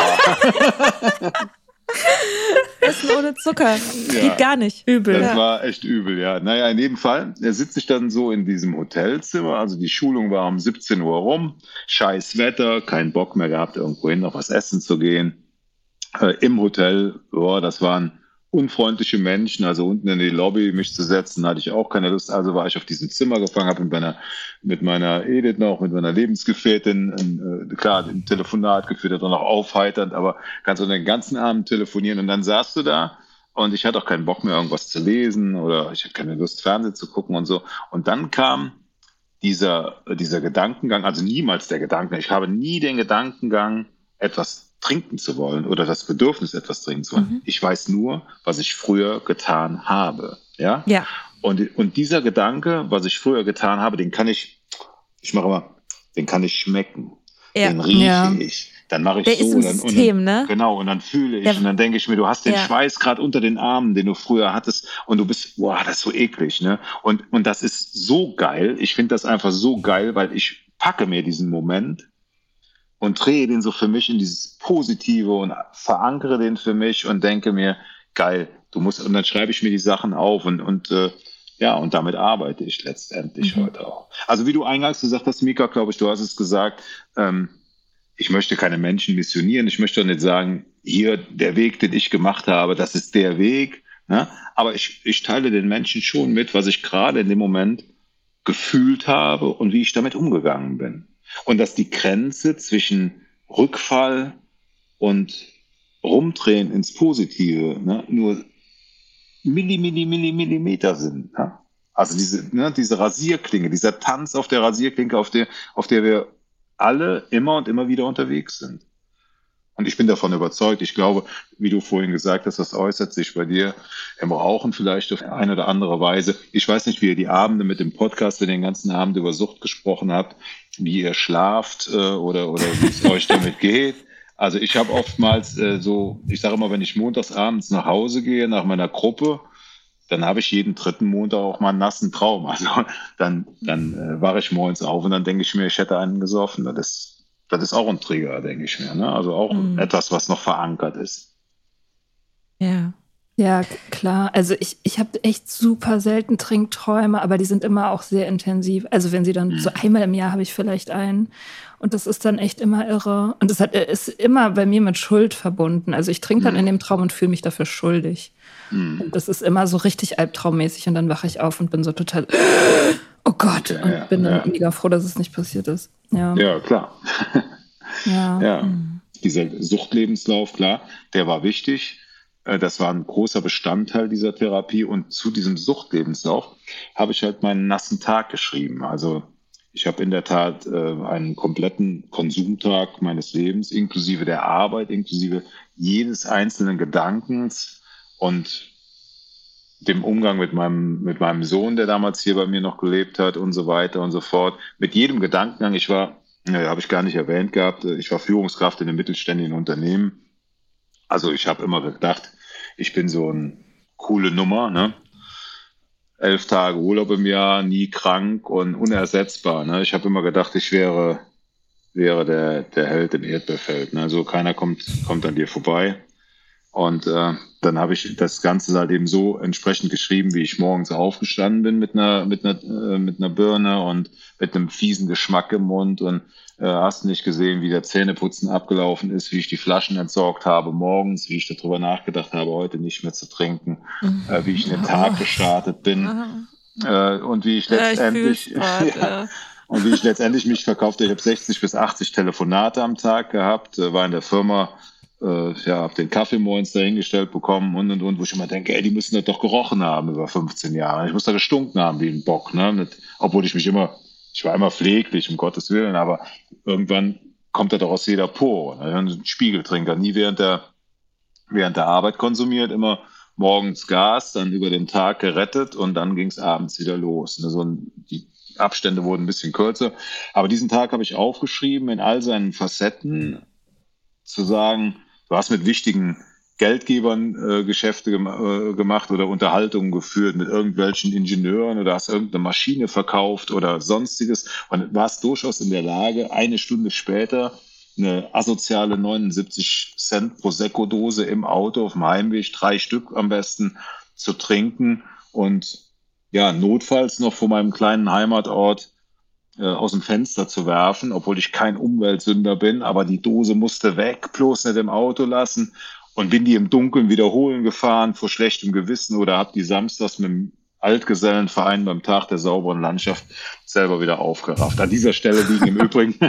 Essen ohne Zucker. Geht gar nicht. Übel. Das war echt übel, ja. Naja, in jedem Fall, da sitze ich dann so in diesem Hotelzimmer. Also die Schulung war um 17 Uhr rum. Scheiß Wetter, kein Bock mehr gehabt, irgendwo hin noch was essen zu gehen. Im Hotel, das waren unfreundliche Menschen, also unten in die Lobby mich zu setzen, hatte ich auch keine Lust. Also war ich auf diesem Zimmer gefangen, habe mit meiner Edith noch, mit meiner Lebensgefährtin, klar, ein Telefonat geführt, dann noch aufheiternd, aber kannst du den ganzen Abend telefonieren und dann saßt du da und ich hatte auch keinen Bock mehr, irgendwas zu lesen oder ich hatte keine Lust, Fernsehen zu gucken und so. Und dann kam dieser Gedankengang, also niemals der Gedankengang, ich habe nie den Gedankengang, etwas trinken zu wollen oder das Bedürfnis, etwas trinken zu wollen. Ich weiß nur, was ich früher getan habe. Ja. Und dieser Gedanke, was ich früher getan habe, den kann ich schmecken. Ja. Den rieche ich. Dann mache ich der so. Ist im System, ne? Genau, und dann fühle ich und dann denke ich mir, du hast den Schweiß gerade unter den Armen, den du früher hattest und du bist, das ist so eklig, ne? Und das ist so geil. Ich finde das einfach so geil, weil ich packe mir diesen Moment und drehe den so für mich in dieses Positive und verankere den für mich und denke mir, geil, und dann schreibe ich mir die Sachen auf und damit arbeite ich letztendlich heute auch. Also wie du eingangs gesagt hast, Mika, glaube ich, du hast es gesagt, ich möchte keine Menschen missionieren, ich möchte doch nicht sagen, hier, der Weg, den ich gemacht habe, das ist der Weg, ne? Aber ich teile den Menschen schon mit, was ich gerade in dem Moment gefühlt habe und wie ich damit umgegangen bin. Und dass die Grenze zwischen Rückfall und Rumdrehen ins Positive, ne, nur Millimeter sind. Ne? Also diese Rasierklinge, dieser Tanz auf der Rasierklinge, auf der wir alle immer und immer wieder unterwegs sind. Und ich bin davon überzeugt, ich glaube, wie du vorhin gesagt hast, das äußert sich bei dir im Rauchen vielleicht auf eine oder andere Weise. Ich weiß nicht, wie ihr die Abende mit dem Podcast, wenn ihr den ganzen Abend über Sucht gesprochen habt, wie ihr schlaft oder wie es euch damit geht. Also ich habe oftmals ich sage immer, wenn ich montags abends nach Hause gehe, nach meiner Gruppe, dann habe ich jeden dritten Montag auch mal einen nassen Traum. Also dann wache ich morgens auf und dann denke ich mir, ich hätte einen gesoffen. Das ist auch ein Trigger, denke ich mir. Ne? Also auch etwas, was noch verankert ist. Ja. Ja, klar. Also ich habe echt super selten Trinkträume, aber die sind immer auch sehr intensiv. Also wenn sie dann so einmal im Jahr habe ich vielleicht einen. Und das ist dann echt immer irre. Und das ist immer bei mir mit Schuld verbunden. Also ich trinke dann in dem Traum und fühle mich dafür schuldig. Und das ist immer so richtig albtraummäßig. Und dann wache ich auf und bin so total, oh Gott. Und bin dann mega froh, dass es nicht passiert ist. Ja, klar. Ja. Dieser Suchtlebenslauf, klar, der war wichtig. Das war ein großer Bestandteil dieser Therapie. Und zu diesem Suchtlebenslauf habe ich halt meinen nassen Tag geschrieben. Also ich habe in der Tat einen kompletten Konsumtag meines Lebens, inklusive der Arbeit, inklusive jedes einzelnen Gedankens und dem Umgang mit meinem Sohn, der damals hier bei mir noch gelebt hat und so weiter und so fort. Mit jedem Gedankengang, habe ich gar nicht erwähnt gehabt, ich war Führungskraft in einem mittelständischen Unternehmen. Also ich habe immer gedacht, ich bin so eine coole Nummer, ne? 11 Tage Urlaub im Jahr, nie krank und unersetzbar. Ne? Ich habe immer gedacht, ich wäre der Held im Erdbeerfeld. Ne? Also keiner kommt an dir vorbei. Und dann habe ich das Ganze halt eben so entsprechend geschrieben, wie ich morgens aufgestanden bin mit einer Birne und mit einem fiesen Geschmack im Mund und hast nicht gesehen, wie der Zähneputzen abgelaufen ist, wie ich die Flaschen entsorgt habe morgens, wie ich darüber nachgedacht habe, heute nicht mehr zu trinken, wie ich in den Tag gestartet bin und wie ich letztendlich und wie ich letztendlich mich verkaufte. Ich habe 60 bis 80 Telefonate am Tag gehabt, war in der Firma, habe den Kaffee morgens dahingestellt bekommen und, wo ich immer denke, die müssen das doch gerochen haben über 15 Jahre. Ich muss da gestunken haben wie ein Bock, ne? Obwohl ich war immer pfleglich, um Gottes Willen, aber irgendwann kommt das doch aus jeder Pore. Ne? Ein Spiegeltrinker, nie während der Arbeit konsumiert, immer morgens Gas, dann über den Tag gerettet und dann ging es abends wieder los. Ne? Die Abstände wurden ein bisschen kürzer, aber diesen Tag habe ich aufgeschrieben in all seinen Facetten, zu sagen, du hast mit wichtigen Geldgebern Geschäfte gemacht oder Unterhaltungen geführt mit irgendwelchen Ingenieuren oder hast irgendeine Maschine verkauft oder sonstiges und warst durchaus in der Lage, eine Stunde später eine asoziale 79 Cent Prosecco-Dose im Auto auf dem Heimweg, 3 Stück am besten, zu trinken und notfalls noch vor meinem kleinen Heimatort aus dem Fenster zu werfen, obwohl ich kein Umweltsünder bin, aber die Dose musste weg, bloß nicht im Auto lassen und bin die im Dunkeln wiederholen gefahren vor schlechtem Gewissen oder habe die samstags mit dem Altgesellenverein beim Tag der sauberen Landschaft selber wieder aufgerafft. An dieser Stelle liegen im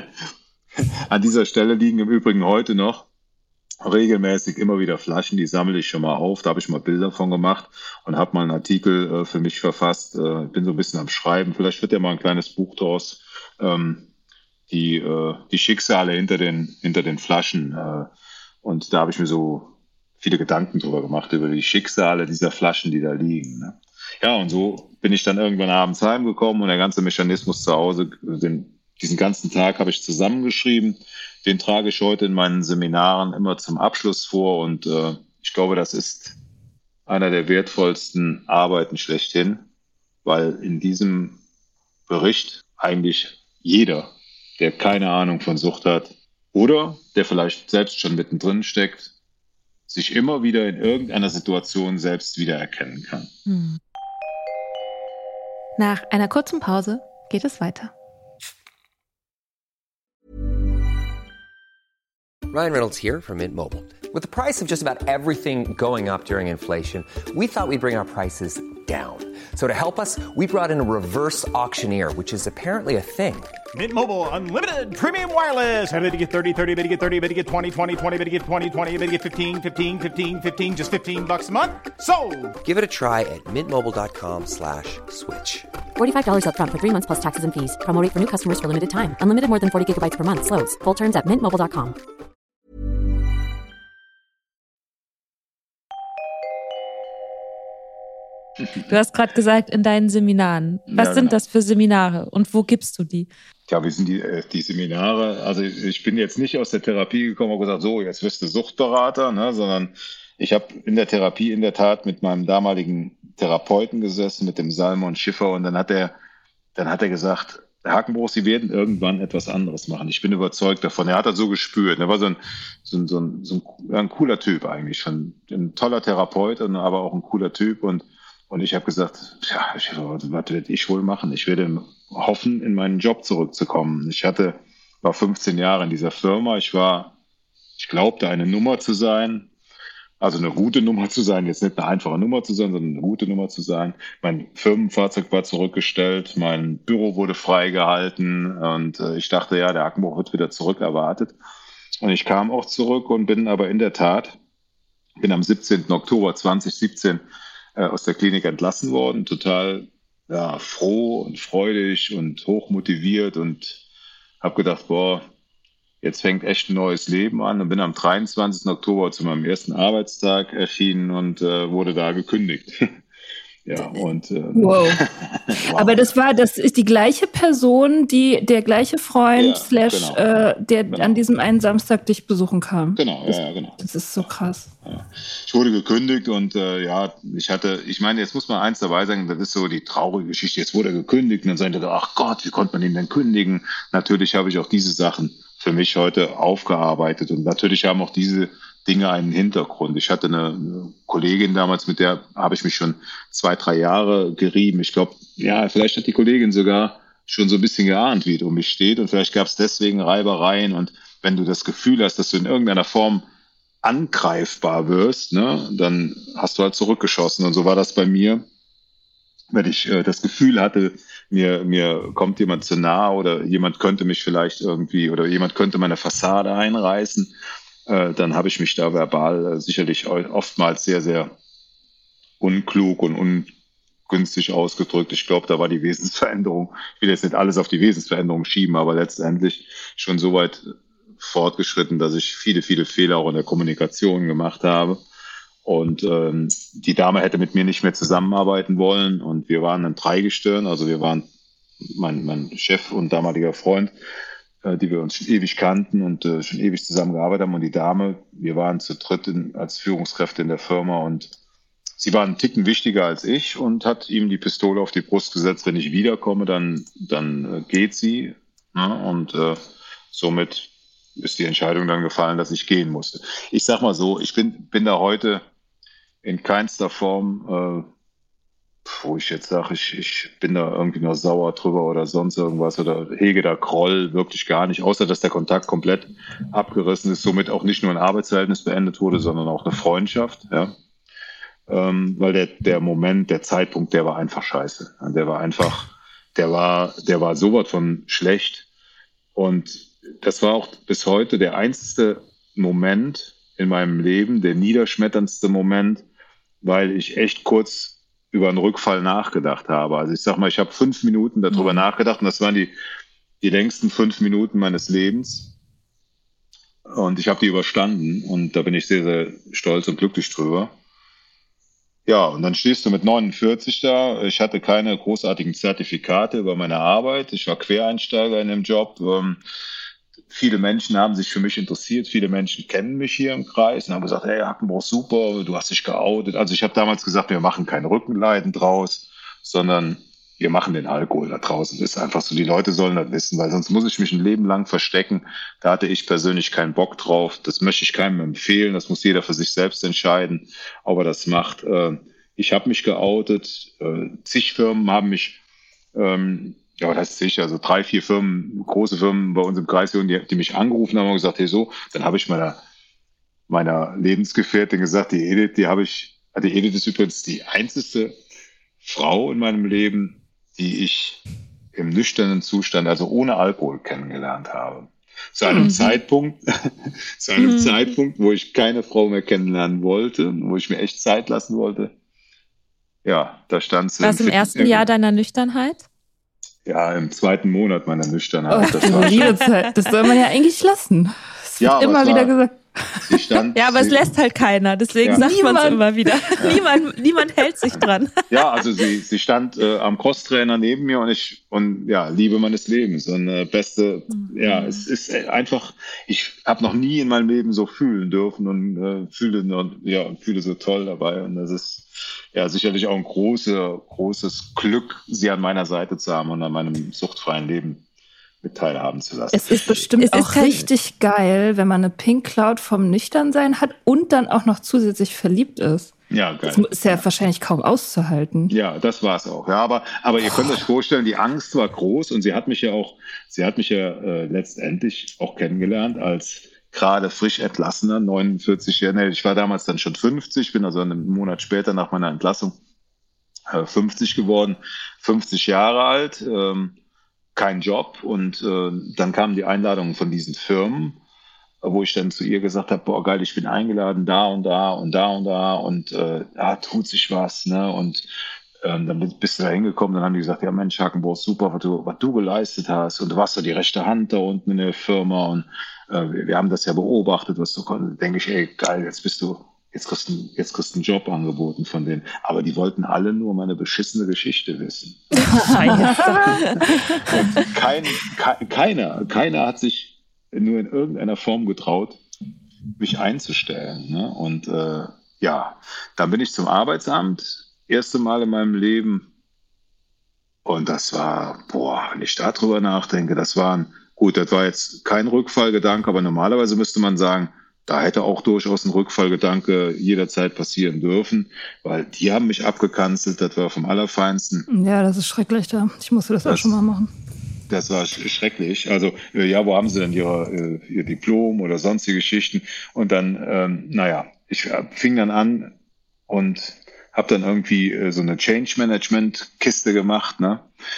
Übrigen heute noch regelmäßig immer wieder Flaschen, die sammle ich schon mal auf. Da habe ich mal Bilder von gemacht und habe mal einen Artikel für mich verfasst. Bin so ein bisschen am Schreiben. Vielleicht wird ja mal ein kleines Buch draus. Die Schicksale hinter den Flaschen. Und da habe ich mir so viele Gedanken drüber gemacht, über die Schicksale dieser Flaschen, die da liegen. Ne? Ja, und so bin ich dann irgendwann abends heimgekommen und der ganze Mechanismus zu Hause, diesen ganzen Tag habe ich zusammengeschrieben. Den trage ich heute in meinen Seminaren immer zum Abschluss vor und ich glaube, das ist einer der wertvollsten Arbeiten schlechthin, weil in diesem Bericht eigentlich jeder, der keine Ahnung von Sucht hat oder der vielleicht selbst schon mittendrin steckt, sich immer wieder in irgendeiner Situation selbst wiedererkennen kann. Nach einer kurzen Pause geht es weiter. Ryan Reynolds here from Mint Mobile. With the price of just about everything going up during inflation, we thought we'd bring our prices down. So to help us, we brought in a reverse auctioneer, which is apparently a thing. Mint Mobile Unlimited Premium Wireless. How to get 30, 30, how to get 30, how to get 20, 20, 20, how to get 20, 20, how to get 15, 15, 15, 15, just $15 a month? Sold! Give it a try at mintmobile.com/switch. $45 up front for 3 months plus taxes and fees. Promo rate for new customers for limited time. Unlimited more than 40 gigabytes per month. Slows full terms at mintmobile.com. Du hast gerade gesagt, in deinen Seminaren. Was sind das für Seminare und wo gibst du die? Ja, wie sind die Seminare? Also ich bin jetzt nicht aus der Therapie gekommen und gesagt, so, jetzt wirst du Suchtberater, ne, sondern ich habe in der Therapie in der Tat mit meinem damaligen Therapeuten gesessen, mit dem Salmon Schiffer, und dann hat er gesagt, Herr Hackenbruch, Sie werden irgendwann etwas anderes machen. Ich bin überzeugt davon. Er hat das so gespürt. Er war so ein cooler Typ eigentlich. Ein toller Therapeut, aber auch ein cooler Typ. Und ich habe gesagt, ja, was werde ich wohl machen? Ich werde hoffen, in meinen Job zurückzukommen. War 15 Jahre in dieser Firma. Ich glaubte, eine Nummer zu sein. Also eine gute Nummer zu sein, jetzt nicht eine einfache Nummer zu sein, sondern eine gute Nummer zu sein. Mein Firmenfahrzeug war zurückgestellt, mein Büro wurde freigehalten und ich dachte, ja, der Hackenbruch wird wieder zurück erwartet. Und ich kam auch zurück und bin aber in der Tat, am 17. Oktober 2017 aus der Klinik entlassen worden, total froh und freudig und hochmotiviert, und habe gedacht, boah, jetzt fängt echt ein neues Leben an, und bin am 23. Oktober zu meinem ersten Arbeitstag erschienen und wurde da gekündigt. Ja, und wow. Aber das ist die gleiche Person, der gleiche Freund der an diesem einen Samstag dich besuchen kam. Genau, genau. Das ist so krass. Ja. Ich wurde gekündigt und ich meine, jetzt muss man eins dabei sagen, das ist so die traurige Geschichte. Jetzt wurde er gekündigt und dann sagt er, ach Gott, wie konnte man ihn denn kündigen? Natürlich habe ich auch diese Sachen für mich heute aufgearbeitet, und natürlich haben auch diese Dinge einen Hintergrund. Ich hatte eine Kollegin damals, mit der habe ich mich schon 2-3 Jahre gerieben. Ich glaube, vielleicht hat die Kollegin sogar schon so ein bisschen geahnt, wie es um mich steht, und vielleicht gab es deswegen Reibereien. Und wenn du das Gefühl hast, dass du in irgendeiner Form angreifbar wirst, ne, dann hast du halt zurückgeschossen. Und so war das bei mir, wenn ich das Gefühl hatte, mir kommt jemand zu nahe oder jemand könnte mich vielleicht irgendwie oder jemand könnte meine Fassade einreißen, dann habe ich mich da verbal sicherlich oftmals sehr, sehr unklug und ungünstig ausgedrückt. Ich glaube, da war die Wesensveränderung, ich will jetzt nicht alles auf die Wesensveränderung schieben, aber letztendlich schon so weit fortgeschritten, dass ich viele, viele Fehler auch in der Kommunikation gemacht habe. Und die Dame hätte mit mir nicht mehr zusammenarbeiten wollen, und wir waren ein Dreigestirn, also wir waren mein Chef und damaliger Freund, die wir uns schon ewig kannten und schon ewig zusammengearbeitet haben, und die Dame, wir waren zu dritt als Führungskräfte in der Firma, und sie war einen Ticken wichtiger als ich und hat ihm die Pistole auf die Brust gesetzt, wenn ich wiederkomme, dann geht sie, ne? Und somit ist die Entscheidung dann gefallen, dass ich gehen musste. Ich sag mal so, ich bin da heute in keinster Form, wo ich jetzt sage, ich bin da irgendwie nur sauer drüber oder sonst irgendwas oder hege da Groll, wirklich gar nicht, außer dass der Kontakt komplett abgerissen ist, somit auch nicht nur ein Arbeitsverhältnis beendet wurde, sondern auch eine Freundschaft, ja. Weil der Zeitpunkt, der war einfach scheiße. Der war sowas von schlecht, und das war auch bis heute der einzige Moment in meinem Leben, der niederschmetterndste Moment, weil ich echt kurz über einen Rückfall nachgedacht habe. Also ich sag mal, ich habe 5 Minuten darüber nachgedacht, und das waren die längsten 5 Minuten meines Lebens. Und ich habe die überstanden, und da bin ich sehr, sehr stolz und glücklich drüber. Ja, und dann stehst du mit 49 da. Ich hatte keine großartigen Zertifikate über meine Arbeit. Ich war Quereinsteiger in dem Job. Viele Menschen haben sich für mich interessiert. Viele Menschen kennen mich hier im Kreis und haben gesagt, hey, Hackenbruch, super, du hast dich geoutet. Also ich habe damals gesagt, wir machen kein Rückenleiden draus, sondern wir machen den Alkohol da draußen. Das ist einfach so, die Leute sollen das wissen, weil sonst muss ich mich ein Leben lang verstecken. Da hatte ich persönlich keinen Bock drauf. Das möchte ich keinem empfehlen. Das muss jeder für sich selbst entscheiden, ob er das macht. Ich habe mich geoutet. Zig Firmen haben mich... das heißt sicher, also 3, 4 Firmen, große Firmen bei uns im Kreis, die mich angerufen haben und gesagt, hey, so, dann habe ich meiner Lebensgefährtin gesagt, die Edith ist übrigens die einzige Frau in meinem Leben, die ich im nüchternen Zustand, also ohne Alkohol, kennengelernt habe. Zu einem Zeitpunkt, wo ich keine Frau mehr kennenlernen wollte, wo ich mir echt Zeit lassen wollte. Ja, da stand sie. War es im ersten Jahr deiner Nüchternheit? Ja, im 2. Monat meiner Nüchternheit. Das soll man ja eigentlich lassen. Das wird immer wieder gesagt. Sie stand, ja, aber es lässt halt keiner, deswegen sagt man es immer wieder. Niemand hält sich dran. Ja, also sie stand am Crosstrainer neben mir und Liebe meines Lebens und beste, es ist einfach, ich habe noch nie in meinem Leben so fühlen dürfen und fühle so toll dabei und das ist sicherlich auch ein großes Glück, sie an meiner Seite zu haben und an meinem suchtfreien Leben mit teilhaben zu lassen. Es ist bestimmt auch richtig geil, wenn man eine Pink Cloud vom Nüchternsein hat und dann auch noch zusätzlich verliebt ist. Ja, geil. Das ist ja wahrscheinlich kaum auszuhalten. Ja, das war es auch. Ja, aber ihr könnt euch vorstellen, die Angst war groß und sie hat mich ja letztendlich auch kennengelernt als gerade frisch entlassener, 49 Jahre. Ich war damals dann schon 50, bin also einen Monat später nach meiner Entlassung 50 geworden, 50 Jahre alt, kein Job und dann kamen die Einladungen von diesen Firmen, wo ich dann zu ihr gesagt habe, boah geil, ich bin eingeladen da und da und da und da und tut sich was, ne? Und dann bist du da hingekommen, dann haben die gesagt, ja Mensch, Hackenbruch, super, was du geleistet hast und du warst so die rechte Hand da unten in der Firma und wir haben das ja beobachtet, was du konntest. Denke ich, ey geil, jetzt kriegst du einen Job angeboten von denen. Aber die wollten alle nur meine beschissene Geschichte wissen. Keiner hat sich nur in irgendeiner Form getraut, mich einzustellen. Ne? Und dann bin ich zum Arbeitsamt, erste Mal in meinem Leben. Und das war, wenn ich darüber nachdenke, das war jetzt kein Rückfallgedanke, aber normalerweise müsste man sagen, da hätte auch durchaus ein Rückfallgedanke jederzeit passieren dürfen, weil die haben mich abgekanzelt, das war vom Allerfeinsten. Ja, das ist schrecklich da. Ich musste das auch schon mal machen. Das war schrecklich. Also, wo haben sie denn ihr Diplom oder sonstige Geschichten? Und dann, ich fing dann an und habe dann irgendwie so eine Change-Management-Kiste gemacht, ne?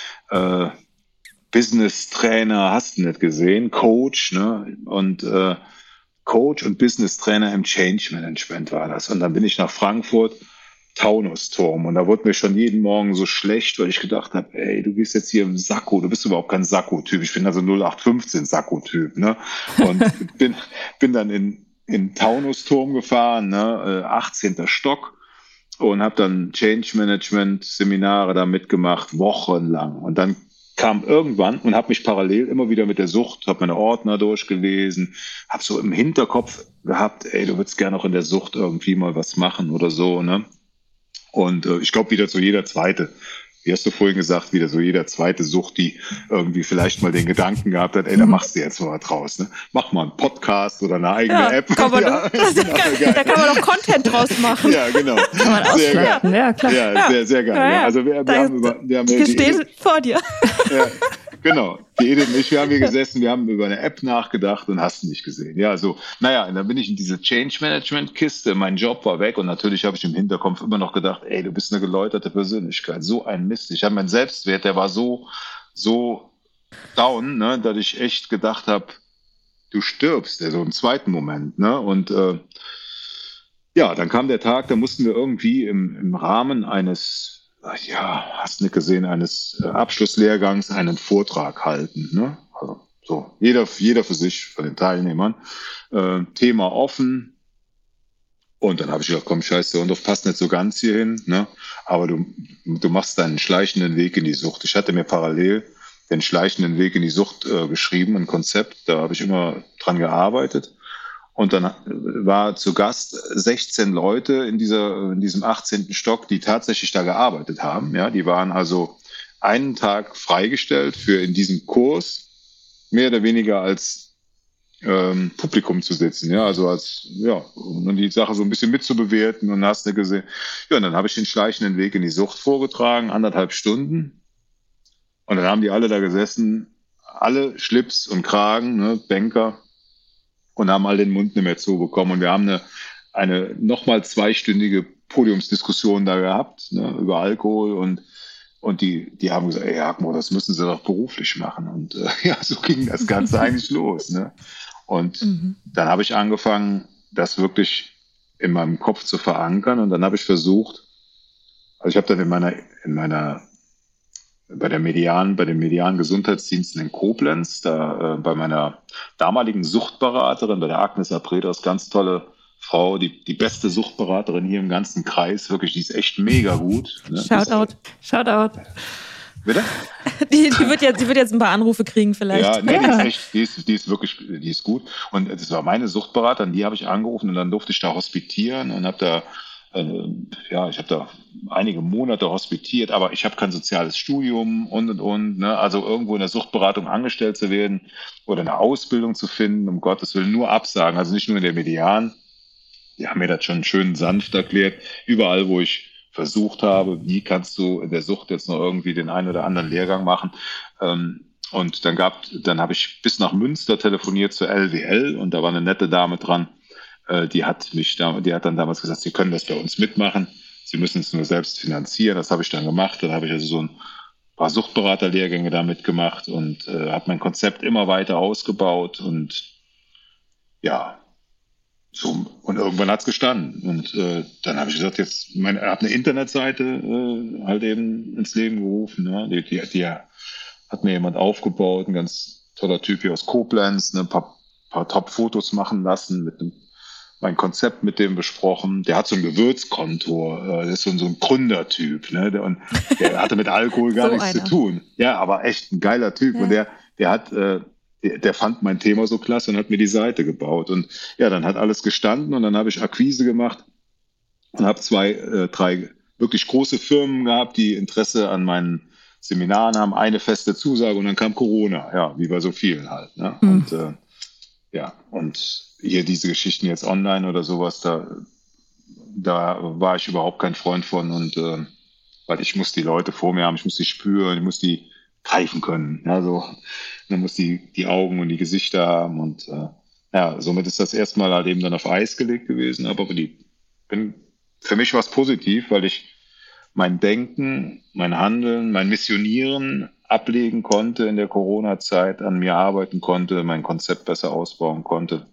Business-Trainer, hast du nicht gesehen, Coach, ne? Und Coach und Business-Trainer im Change-Management war das. Und dann bin ich nach Frankfurt, Taunusturm. Und da wurde mir schon jeden Morgen so schlecht, weil ich gedacht habe, ey, du bist jetzt hier im Sakko, du bist überhaupt kein Sakko-Typ. Ich bin also 0815 Sakko-Typ, ne? Und bin dann in Taunusturm gefahren, ne? 18. Stock. Und habe dann Change-Management-Seminare da mitgemacht, wochenlang. Und dann kam irgendwann und habe mich parallel immer wieder mit der Sucht, habe meine Ordner durchgelesen, habe so im Hinterkopf gehabt, ey, du würdest gerne auch in der Sucht irgendwie mal was machen oder so, ne? Und ich glaube wieder so jeder zweite, wie hast du vorhin gesagt, wieder so jeder zweite Sucht, die irgendwie vielleicht mal den Gedanken gehabt hat, ey, da machst du jetzt mal was draus, ne? Mach mal einen Podcast oder eine eigene App. Da kann man doch Content draus machen. Ja, genau. Kann man ausschlachten, ja, klar. Ja, sehr, sehr geil. Ja. Also wir haben wir stehen vor dir. Ja, genau. Die Edith und ich, wir haben hier gesessen, wir haben über eine App nachgedacht und hast nicht gesehen. Ja, so, und dann bin ich in diese Change-Management-Kiste, mein Job war weg und natürlich habe ich im Hinterkopf immer noch gedacht, ey, du bist eine geläuterte Persönlichkeit, so ein Mist. Ich habe meinen Selbstwert, der war so down, ne, dass ich echt gedacht habe, du stirbst, so im zweiten Moment, ne, und dann kam der Tag, da mussten wir irgendwie im Rahmen eines hast nicht gesehen, eines Abschlusslehrgangs einen Vortrag halten. Ne? Also so, jeder für sich, von den Teilnehmern. Thema offen. Und dann habe ich gedacht, komm, scheiße, und passt nicht so ganz hierhin. Ne? Aber du machst deinen schleichenden Weg in die Sucht. Ich hatte mir parallel den schleichenden Weg in die Sucht geschrieben, ein Konzept. Da habe ich immer dran gearbeitet. Und dann war zu Gast 16 Leute in diesem 18. Stock, die tatsächlich da gearbeitet haben. Ja, die waren also einen Tag freigestellt für in diesem Kurs mehr oder weniger als Publikum zu sitzen. Ja, also und die Sache so ein bisschen mitzubewerten und hast du gesehen. Ja, und dann habe ich den schleichenden Weg in die Sucht vorgetragen, 1,5 Stunden. Und dann haben die alle da gesessen, alle Schlips und Kragen, ne, Banker. Und haben all den Mund nicht mehr zubekommen. Und wir haben eine nochmal 2-stündige Podiumsdiskussion da gehabt, ne, über Alkohol. Und die haben gesagt, ey, Hackenbruch, das müssen sie doch beruflich machen. Und so ging das Ganze eigentlich los. Ne? Und dann habe ich angefangen, das wirklich in meinem Kopf zu verankern. Und dann habe ich versucht, also ich habe dann in meiner bei den medialen Gesundheitsdiensten in Koblenz, da bei meiner damaligen Suchtberaterin, bei der Agnes Apredas, ganz tolle Frau, die beste Suchtberaterin hier im ganzen Kreis, wirklich, die ist echt mega gut. Ne? Shoutout. Bitte? Die wird jetzt ein paar Anrufe kriegen vielleicht. Ja, nee, die ist gut. Und das war meine Suchtberaterin, die habe ich angerufen und dann durfte ich da hospitieren und habe da ich habe da einige Monate hospitiert, aber ich habe kein soziales Studium und. Ne? Also irgendwo in der Suchtberatung angestellt zu werden oder eine Ausbildung zu finden, um Gottes Willen, nur Absagen. Also nicht nur in der Median. Die haben mir das schon schön sanft erklärt. Überall, wo ich versucht habe, wie kannst du in der Sucht jetzt noch irgendwie den einen oder anderen Lehrgang machen. Und dann habe ich bis nach Münster telefoniert zur LWL und da war eine nette Dame dran. Die hat dann damals gesagt, Sie können das bei uns mitmachen, Sie müssen es nur selbst finanzieren. Das habe ich dann gemacht. Dann habe ich also so ein paar Suchtberaterlehrgänge da mitgemacht und habe mein Konzept immer weiter ausgebaut und ja, so, und irgendwann hat es gestanden. Und dann habe ich gesagt, ich habe eine Internetseite halt eben ins Leben gerufen. Ne? Die hat mir jemand aufgebaut, ein ganz toller Typ hier aus Koblenz, ein paar Top-Fotos machen lassen, mein Konzept mit dem besprochen. Der hat so ein Gewürzkonto, der ist so ein Gründertyp, ne? Der hatte mit Alkohol gar nichts zu tun. Ja, aber echt ein geiler Typ. Ja. Und der fand mein Thema so klasse und hat mir die Seite gebaut. Und ja, dann hat alles gestanden und dann habe ich Akquise gemacht und habe 2, 3 wirklich große Firmen gehabt, die Interesse an meinen Seminaren haben, eine feste Zusage und dann kam Corona, ja, wie bei so vielen halt. Ne? Und und hier diese Geschichten jetzt online oder sowas, da war ich überhaupt kein Freund von und weil ich muss die Leute vor mir haben, ich muss die spüren, ich muss die greifen können. Ja, so. Man muss die Augen und die Gesichter haben und somit ist das erstmal halt eben dann auf Eis gelegt gewesen, aber für mich war es positiv, weil ich mein Denken, mein Handeln, mein Missionieren ablegen konnte in der Corona-Zeit, an mir arbeiten konnte, mein Konzept besser ausbauen konnte.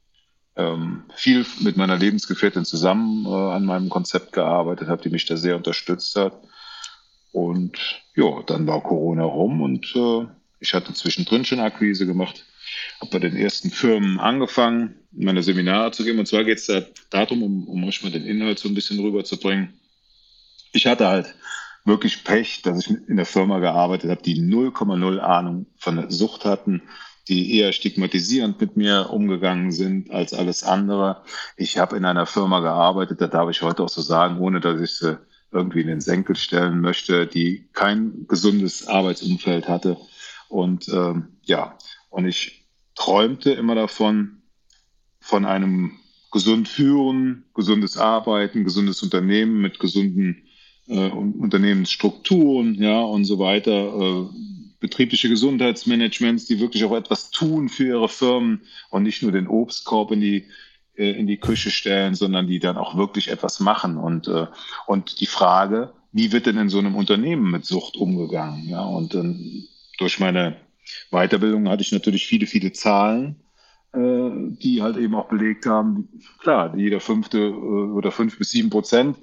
Viel mit meiner Lebensgefährtin zusammen an meinem Konzept gearbeitet habe, die mich da sehr unterstützt hat. Und ja, dann war Corona rum und ich hatte zwischendrin schon Akquise gemacht, habe bei den ersten Firmen angefangen, meine Seminare zu geben. Und zwar geht es da darum, um euch mal den Inhalt so ein bisschen rüberzubringen. Ich hatte halt wirklich Pech, dass ich in der Firma gearbeitet habe, die 0,0 Ahnung von der Sucht hatten, die eher stigmatisierend mit mir umgegangen sind als alles andere. Ich habe in einer Firma gearbeitet, da darf ich heute auch so sagen, ohne dass ich sie irgendwie in den Senkel stellen möchte, die kein gesundes Arbeitsumfeld hatte. Und und ich träumte immer davon, von einem gesund führen, gesundes Arbeiten, gesundes Unternehmen mit gesunden Unternehmensstrukturen, ja, und so weiter, betriebliche Gesundheitsmanagements, die wirklich auch etwas tun für ihre Firmen und nicht nur den Obstkorb in die Küche stellen, sondern die dann auch wirklich etwas machen. Und die Frage, wie wird denn in so einem Unternehmen mit Sucht umgegangen? Ja, und durch meine Weiterbildung hatte ich natürlich viele, viele Zahlen, die halt eben auch belegt haben, klar, jeder 5 oder 5-7%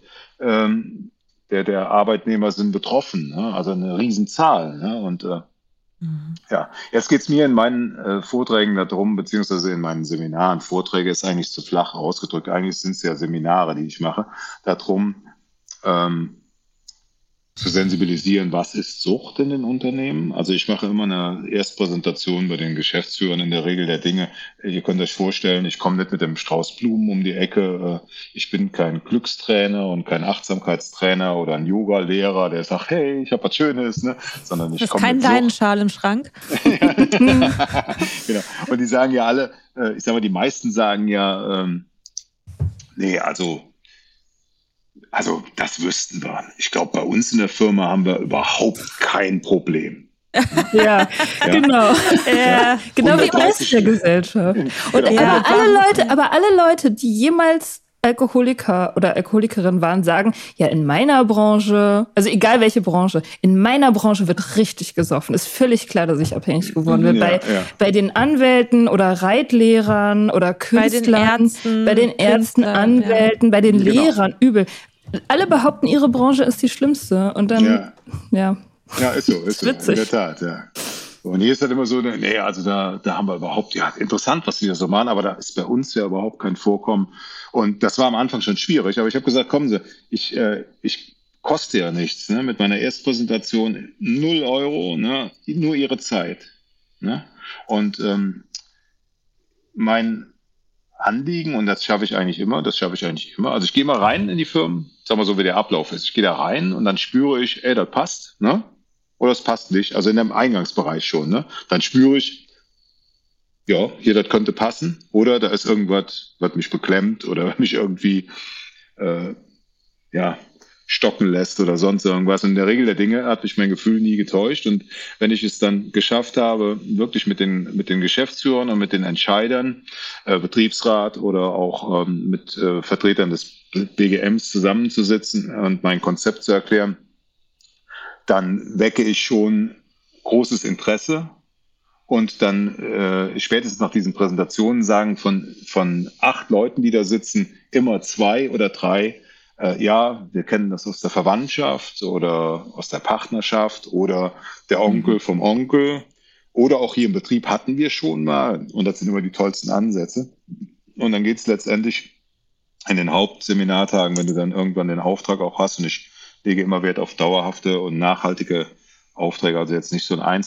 der Arbeitnehmer sind betroffen, ne? Also eine Riesenzahl. Ne? Und jetzt geht es mir in meinen Vorträgen darum, beziehungsweise in meinen Seminaren, Vorträge ist eigentlich zu flach ausgedrückt, eigentlich sind es ja Seminare, die ich mache, darum zu sensibilisieren, was ist Sucht in den Unternehmen. Also ich mache immer eine Erstpräsentation bei den Geschäftsführern in der Regel der Dinge. Ihr könnt euch vorstellen, ich komme nicht mit dem Strauß Blumen um die Ecke. Ich bin kein Glückstrainer und kein Achtsamkeitstrainer oder ein Yoga-Lehrer, der sagt, hey, ich habe was Schönes, ne? Sondern ich komme mit kein Leinenschal im Schrank. Genau. Und die sagen ja alle, ich sage mal, die meisten sagen ja, nee, also das wüssten wir. Ich glaube, bei uns in der Firma haben wir überhaupt kein Problem. Ja, genau. Ja, genau wie im Rest der Gesellschaft. Und alle Leute, die jemals Alkoholiker oder Alkoholikerin waren, sagen, ja, in meiner Branche, also egal welche Branche, in meiner Branche wird richtig gesoffen. Ist völlig klar, dass ich abhängig geworden bin. Bei den Anwälten oder Reitlehrern oder Künstlern, bei den Ärzten, Anwälten, bei den Lehrern, übel. Alle behaupten, ihre Branche ist die schlimmste. Und dann, Ja, ist so, in witzig. der Tat, ja. Und hier ist halt immer so, also da haben wir überhaupt, ja, interessant, was die da so machen, aber da ist bei uns ja überhaupt kein Vorkommen. Und das war am Anfang schon schwierig, aber ich habe gesagt, kommen Sie, ich koste ja nichts, ne? Mit meiner Erstpräsentation 0 Euro, ne? Nur Ihre Zeit. Ne? Und mein Anliegen, und das schaffe ich eigentlich immer, also ich gehe mal rein in die Firmen, sag mal so, wie der Ablauf ist. Ich gehe da rein und dann spüre ich, das passt, ne? Oder es passt nicht, also in dem Eingangsbereich schon, ne? Dann spüre ich, ja, hier, das könnte passen, oder da ist irgendwas, was mich beklemmt oder mich irgendwie, stocken lässt oder sonst irgendwas. Und in der Regel der Dinge hat mich mein Gefühl nie getäuscht. Und wenn ich es dann geschafft habe, wirklich mit den Geschäftsführern und mit den Entscheidern, Betriebsrat oder auch mit Vertretern des BGMs zusammenzusitzen und mein Konzept zu erklären, dann wecke ich schon großes Interesse. Und dann spätestens nach diesen Präsentationen sagen von 8 Leuten, die da sitzen, immer 2 oder 3, wir kennen das aus der Verwandtschaft oder aus der Partnerschaft oder der Onkel vom Onkel oder auch hier im Betrieb hatten wir schon mal. Und das sind immer die tollsten Ansätze. Und dann geht es letztendlich in den Hauptseminartagen, wenn du dann irgendwann den Auftrag auch hast, und ich lege immer Wert auf dauerhafte und nachhaltige Aufträge, also jetzt nicht so ein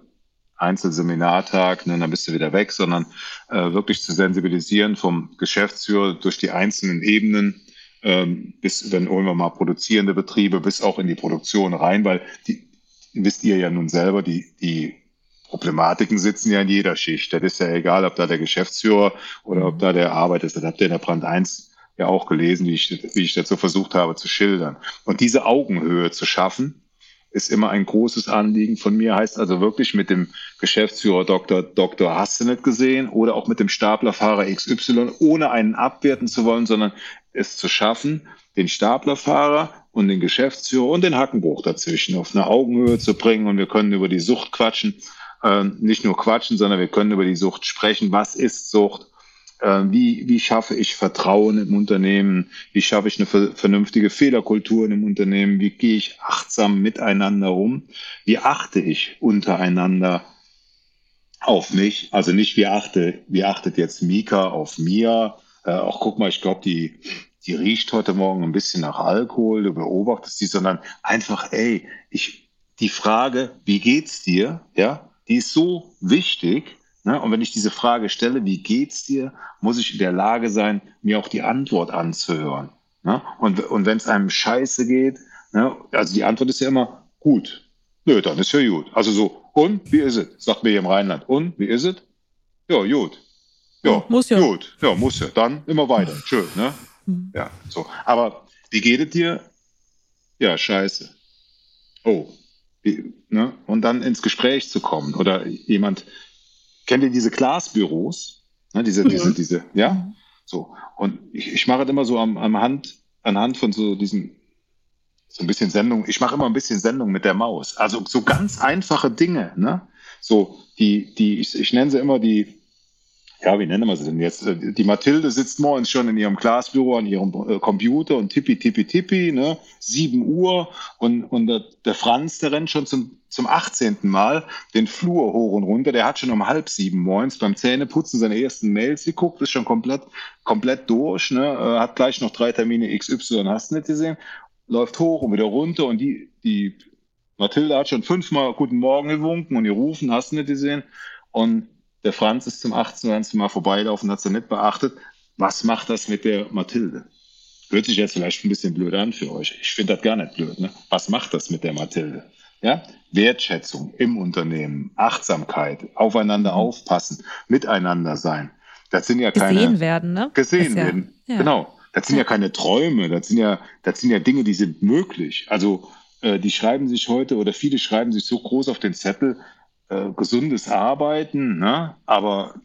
Einzelseminartag, ne, dann bist du wieder weg, sondern wirklich zu sensibilisieren vom Geschäftsführer durch die einzelnen Ebenen, bis, wenn irgendwann mal produzierende Betriebe, bis auch in die Produktion rein, weil wisst ihr ja nun selber, die Problematiken sitzen ja in jeder Schicht. Das ist ja egal, ob da der Geschäftsführer oder ob da der Arbeit ist. Das habt ihr in der Brand 1 ja auch gelesen, wie ich das so versucht habe zu schildern. Und diese Augenhöhe zu schaffen, ist immer ein großes Anliegen von mir, heißt also wirklich mit dem Geschäftsführer Dr. hast du nicht gesehen oder auch mit dem Staplerfahrer XY, ohne einen abwerten zu wollen, sondern es zu schaffen, den Staplerfahrer und den Geschäftsführer und den Hackenbruch dazwischen auf eine Augenhöhe zu bringen, und wir können über die Sucht quatschen, nicht nur quatschen, sondern wir können über die Sucht sprechen. Was ist Sucht? Wie schaffe ich Vertrauen im Unternehmen? Wie schaffe ich eine vernünftige Fehlerkultur im Unternehmen? Wie gehe ich achtsam miteinander um? Wie achte ich untereinander auf mich? Also nicht, wie achtet jetzt Mika auf mir? Auch guck mal, ich glaube, die riecht heute Morgen ein bisschen nach Alkohol, du beobachtest die, sondern einfach, die Frage, wie geht's dir? Ja, die ist so wichtig. Ne? Und wenn ich diese Frage stelle, wie geht's dir, muss ich in der Lage sein, mir auch die Antwort anzuhören. Ne? Und wenn es einem scheiße geht, ne? Also die Antwort ist ja immer gut. Nö, dann ist ja gut. Also so, und wie ist es? Sagt mir hier im Rheinland. Und wie ist es? Ja, gut. Ja, muss ja. Gut. Ja, muss ja. Dann immer weiter. Schön, ne? Ja, so. Aber wie geht es dir? Ja, scheiße. Oh. Ne? Und dann ins Gespräch zu kommen. Oder jemand, kennt ihr diese Glasbüros? Ne, diese, ja? So. Und ich mache das immer so anhand von so diesen, so ein bisschen Sendung. Ich mache immer ein bisschen Sendung mit der Maus. Also so ganz einfache Dinge, ne? So, ich nenne sie immer wie nennen wir sie denn jetzt? Die Mathilde sitzt morgens schon in ihrem Glasbüro an ihrem Computer und tippi, ne? 7 Uhr und der Franz, der rennt schon zum 18. Mal den Flur hoch und runter. Der hat schon um 6:30 morgens beim Zähneputzen seine ersten Mails geguckt, ist schon komplett durch, ne? Hat gleich noch 3 Termine XY, hast du nicht gesehen? Läuft hoch und wieder runter, und die Mathilde hat schon 5-mal Guten Morgen gewunken und die rufen, hast du nicht gesehen? Und der Franz ist zum 18. Mal vorbeilaufen, hat es nicht beachtet. Was macht das mit der Mathilde? Hört sich jetzt vielleicht ein bisschen blöd an für euch. Ich finde das gar nicht blöd. Ne? Was macht das mit der Mathilde? Ja? Wertschätzung im Unternehmen, Achtsamkeit, aufeinander aufpassen, miteinander sein. Das sind ja keine... Gesehen werden, ne? Gesehen werden, ja. Genau. Das sind ja keine Träume, das sind ja Dinge, die sind möglich. Also die schreiben sich heute, oder viele schreiben sich so groß auf den Zettel, gesundes Arbeiten, ne? Aber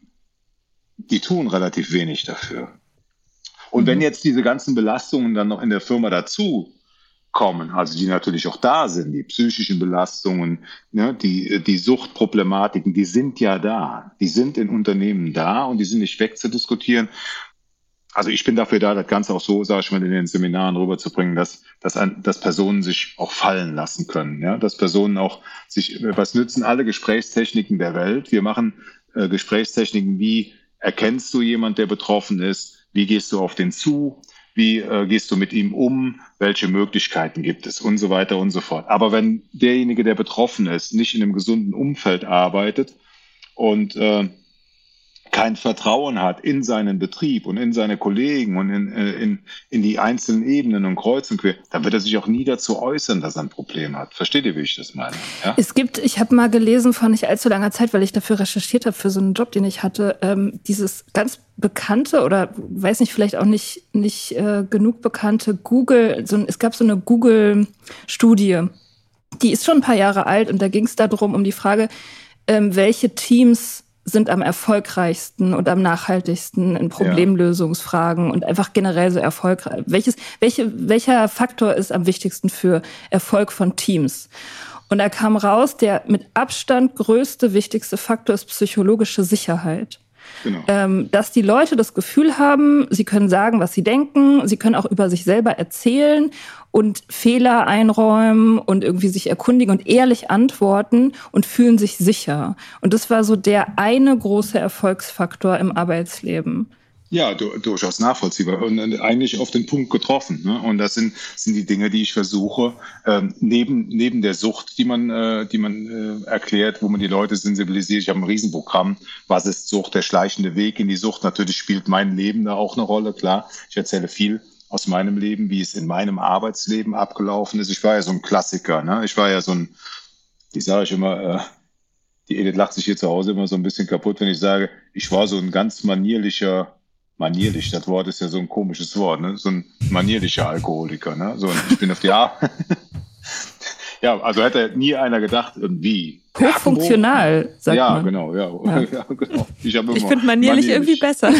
die tun relativ wenig dafür. Und wenn jetzt diese ganzen Belastungen dann noch in der Firma dazu kommen, also die natürlich auch da sind, die psychischen Belastungen, ne? Die Suchtproblematiken, die sind ja da. Die sind in Unternehmen da und die sind nicht wegzudiskutieren. Also ich bin dafür da, das Ganze auch so, sage ich mal, in den Seminaren rüberzubringen, dass dass Personen sich auch fallen lassen können, ja, dass Personen auch was nützen alle Gesprächstechniken der Welt? Wir machen Gesprächstechniken, wie erkennst du jemand, der betroffen ist? Wie gehst du auf den zu? Wie gehst du mit ihm um? Welche Möglichkeiten gibt es? Und so weiter und so fort. Aber wenn derjenige, der betroffen ist, nicht in einem gesunden Umfeld arbeitet und kein Vertrauen hat in seinen Betrieb und in seine Kollegen und in die einzelnen Ebenen und kreuz und quer, dann wird er sich auch nie dazu äußern, dass er ein Problem hat. Versteht ihr, wie ich das meine? Ja? Ich habe mal gelesen vor nicht allzu langer Zeit, weil ich dafür recherchiert habe für so einen Job, den ich hatte, dieses ganz bekannte oder weiß nicht, vielleicht auch nicht genug bekannte Google, es gab so eine Google-Studie, die ist schon ein paar Jahre alt und da ging es darum, um die Frage, welche Teams sind am erfolgreichsten und am nachhaltigsten in Problemlösungsfragen und einfach generell so erfolgreich. Welcher Faktor ist am wichtigsten für Erfolg von Teams? Und da kam raus, der mit Abstand größte, wichtigste Faktor ist psychologische Sicherheit. Genau. Dass die Leute das Gefühl haben, sie können sagen, was sie denken, sie können auch über sich selber erzählen und Fehler einräumen und irgendwie sich erkundigen und ehrlich antworten und fühlen sich sicher. Und das war so der eine große Erfolgsfaktor im Arbeitsleben. Ja, durchaus nachvollziehbar und eigentlich auf den Punkt getroffen. Ne? Und das sind die Dinge, die ich versuche, neben der Sucht, die man erklärt, wo man die Leute sensibilisiert. Ich habe ein Riesenprogramm, was ist Sucht, der schleichende Weg in die Sucht. Natürlich spielt mein Leben da auch eine Rolle, klar. Ich erzähle viel aus meinem Leben, wie es in meinem Arbeitsleben abgelaufen ist. Ich war ja so ein Klassiker. Ne? Ich war ja so ein, die sage ich immer, die Edith lacht sich hier zu Hause immer so ein bisschen kaputt, wenn ich sage, ich war so ein ganz manierlich, das Wort ist ja so ein komisches Wort, ne? So ein manierlicher Alkoholiker, ne? So, ich bin auf die ja, also hätte nie einer gedacht, irgendwie. Hochfunktional, sagt man. Ja, genau. Ja, genau. Ich finde manierlich irgendwie besser.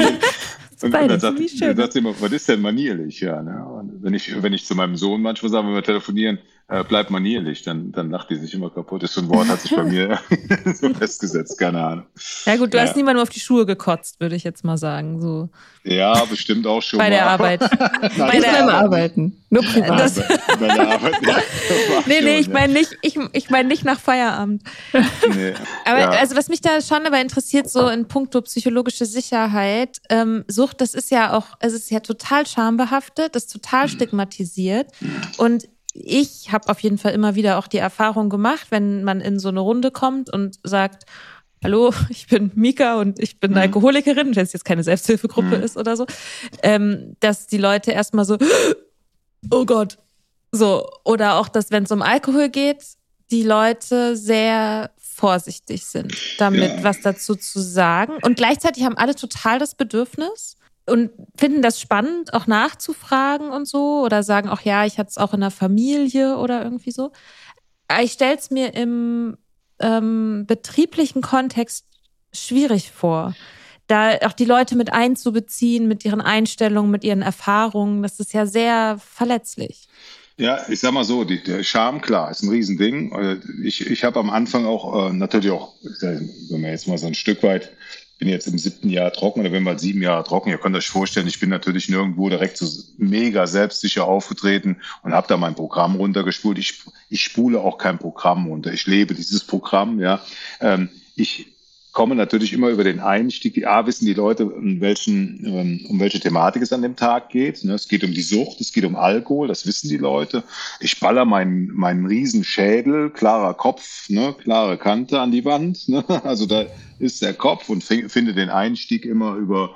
Und dann sagt jemand, was ist denn manierlich? Ja, ne? Und wenn ich zu meinem Sohn manchmal sage, wenn wir telefonieren, bleib manierlich, dann lacht die sich immer kaputt. Das so ein Wort hat sich bei mir so festgesetzt, keine Ahnung. Ja gut, du hast niemanden auf die Schuhe gekotzt, würde ich jetzt mal sagen. So. Ja, bestimmt auch schon bei der Arbeit. Bei der Arbeiten. Nur privat. Bei der Arbeit, ja. Nee, ich meine nicht nach Feierabend. Nee. Aber also was mich da schon aber interessiert, so in puncto psychologische Sicherheit, Sucht, das ist ja auch, es ist ja total schambehaftet, das ist total stigmatisiert und ich habe auf jeden Fall immer wieder auch die Erfahrung gemacht, wenn man in so eine Runde kommt und sagt, hallo, ich bin Mika und ich bin Alkoholikerin, wenn es jetzt keine Selbsthilfegruppe ist oder so, dass die Leute erstmal so, oh Gott, so. Oder auch, dass, wenn es um Alkohol geht, die Leute sehr vorsichtig sind, damit was dazu zu sagen. Und gleichzeitig haben alle total das Bedürfnis und finden das spannend, auch nachzufragen und so. Oder sagen auch, ja, ich hatte es auch in der Familie oder irgendwie so. Ich stelle es mir im betrieblichen Kontext schwierig vor, da auch die Leute mit einzubeziehen, mit ihren Einstellungen, mit ihren Erfahrungen. Das ist ja sehr verletzlich. Ja, ich sag mal so, der Charme, klar, ist ein Riesending. Ich habe am Anfang auch natürlich auch, wenn man jetzt mal so ein Stück weit, bin jetzt im 7. Jahr trocken oder bin bald 7 Jahre trocken. Ihr könnt euch vorstellen, ich bin natürlich nirgendwo direkt so mega selbstsicher aufgetreten und habe da mein Programm runtergespult. Ich spule auch kein Programm runter. Ich lebe dieses Programm, ja. Ich komme natürlich immer über den Einstieg. Wissen die Leute, um welche Thematik es an dem Tag geht. Es geht um die Sucht, es geht um Alkohol, das wissen die Leute. Ich baller meinen riesen Schädel, klarer Kopf, klare Kante an die Wand. Also da ist der Kopf und finde den Einstieg immer über,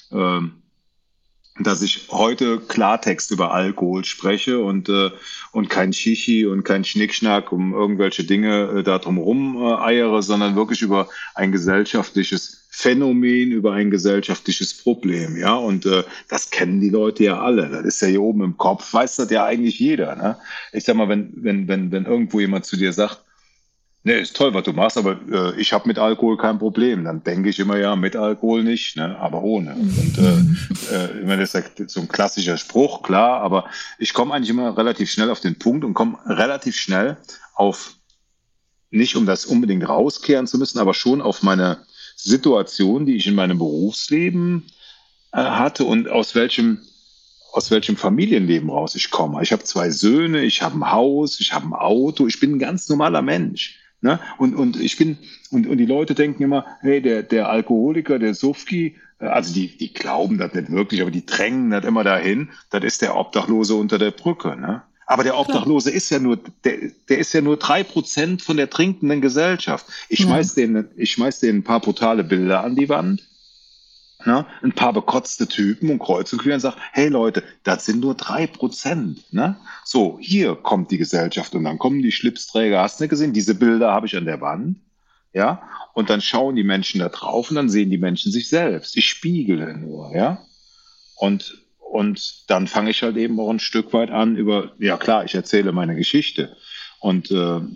dass ich heute Klartext über Alkohol spreche und kein Chichi und kein Schnickschnack um irgendwelche Dinge da drumherum eiere, sondern wirklich über ein gesellschaftliches Phänomen, über ein gesellschaftliches Problem, ja, und das kennen die Leute ja alle, das ist ja hier oben im Kopf, weiß das ja eigentlich jeder, ne? Ich sag mal, wenn irgendwo jemand zu dir sagt, nee, ist toll, was du machst, aber ich habe mit Alkohol kein Problem. Dann denke ich immer, ja, mit Alkohol nicht, ne, aber ohne. Und ich meine, das ist so ein klassischer Spruch, klar, aber ich komme eigentlich immer relativ schnell auf den Punkt und komme relativ schnell auf, nicht um das unbedingt rauskehren zu müssen, aber schon auf meine Situation, die ich in meinem Berufsleben hatte und aus welchem aus welchem Familienleben raus ich komme. Ich habe 2 Söhne, ich habe ein Haus, ich habe ein Auto, ich bin ein ganz normaler Mensch. Ne? Und die Leute denken immer, hey, der Alkoholiker, der Sufki, also die glauben das nicht wirklich, aber die drängen das immer dahin, das ist der Obdachlose unter der Brücke. Ne? Aber der Obdachlose ist ja nur, der ist ja nur 3% von der trinkenden Gesellschaft. Ich schmeiß denen ein paar brutale Bilder an die Wand. Ne? Ein paar bekotzte Typen und kreuz und quer und sagt, hey Leute, das sind nur 3%. Ne? So, hier kommt die Gesellschaft und dann kommen die Schlipsträger, hast du nicht gesehen? Diese Bilder habe ich an der Wand. Ja, und dann schauen die Menschen da drauf und dann sehen die Menschen sich selbst. Ich spiegle nur, ja. Und dann fange ich halt eben auch ein Stück weit an ja klar, ich erzähle meine Geschichte und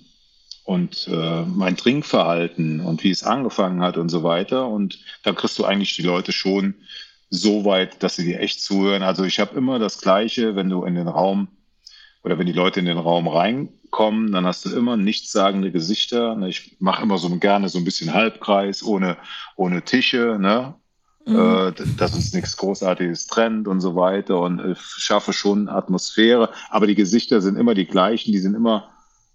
mein Trinkverhalten und wie es angefangen hat und so weiter. Und da kriegst du eigentlich die Leute schon so weit, dass sie dir echt zuhören. Also ich habe immer das Gleiche, wenn du in den Raum oder wenn die Leute in den Raum reinkommen, dann hast du immer nichtssagende Gesichter. Ich mache immer gerne so ein bisschen Halbkreis, ohne Tische, ne? Dass uns nichts Großartiges trennt und so weiter. Und schaffe schon Atmosphäre. Aber die Gesichter sind immer die gleichen, die sind immer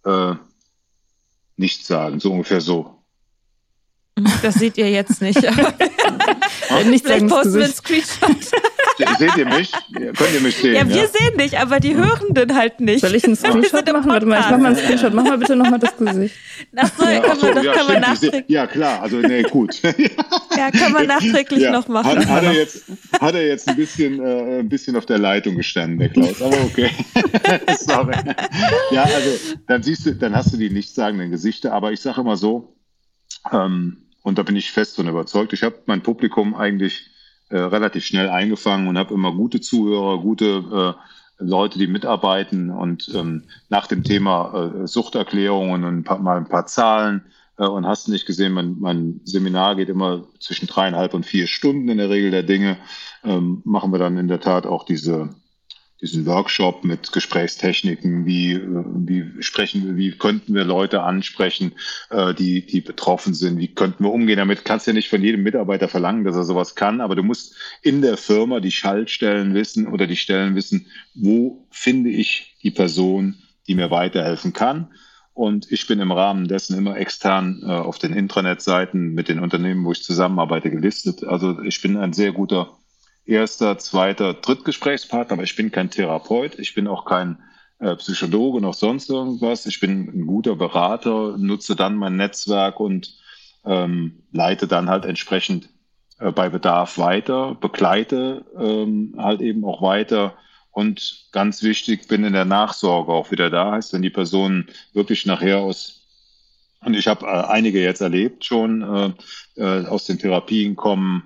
nichts sagen, so ungefähr so. Das seht ihr jetzt nicht. Vielleicht posten wir einen Screenshot. Seht ihr mich? Könnt ihr mich sehen? Ja, wir sehen dich, aber die Hörenden halt nicht. Soll ich einen Screenshot machen? Warte mal, ich mach mal einen Screenshot. Mach mal bitte nochmal das Gesicht. Ach so, kann man nachträglich. Ja, klar, also nee, gut. Ja, kann man nachträglich noch machen. Hat er jetzt ein bisschen auf der Leitung gestanden, der Klaus, aber okay. Sorry. Ja, also dann hast du die nichtssagenden Gesichter, aber ich sage immer so, und da bin ich fest von überzeugt, ich habe mein Publikum eigentlich relativ schnell eingefangen und habe immer gute Zuhörer, gute Leute, die mitarbeiten und nach dem Thema Suchterklärungen und mal ein paar Zahlen und hast nicht gesehen, mein Seminar geht immer zwischen 3,5 und 4 Stunden in der Regel der Dinge, machen wir dann in der Tat auch diesen Workshop mit Gesprächstechniken, wie könnten wir Leute ansprechen, die betroffen sind, wie könnten wir umgehen damit. Kannst ja nicht von jedem Mitarbeiter verlangen, dass er sowas kann, aber du musst in der Firma die Schaltstellen wissen oder die Stellen wissen, wo finde ich die Person, die mir weiterhelfen kann. Und ich bin im Rahmen dessen immer extern auf den Intranet-Seiten mit den Unternehmen, wo ich zusammenarbeite, gelistet. Also ich bin ein sehr guter erster, zweiter, Drittgesprächspartner, aber ich bin kein Therapeut, ich bin auch kein Psychologe noch sonst irgendwas. Ich bin ein guter Berater, nutze dann mein Netzwerk und leite dann halt entsprechend bei Bedarf weiter, begleite halt eben auch weiter und ganz wichtig, bin in der Nachsorge auch wieder da. Heißt, wenn die Personen wirklich nachher und ich habe einige jetzt erlebt schon, aus den Therapien kommen,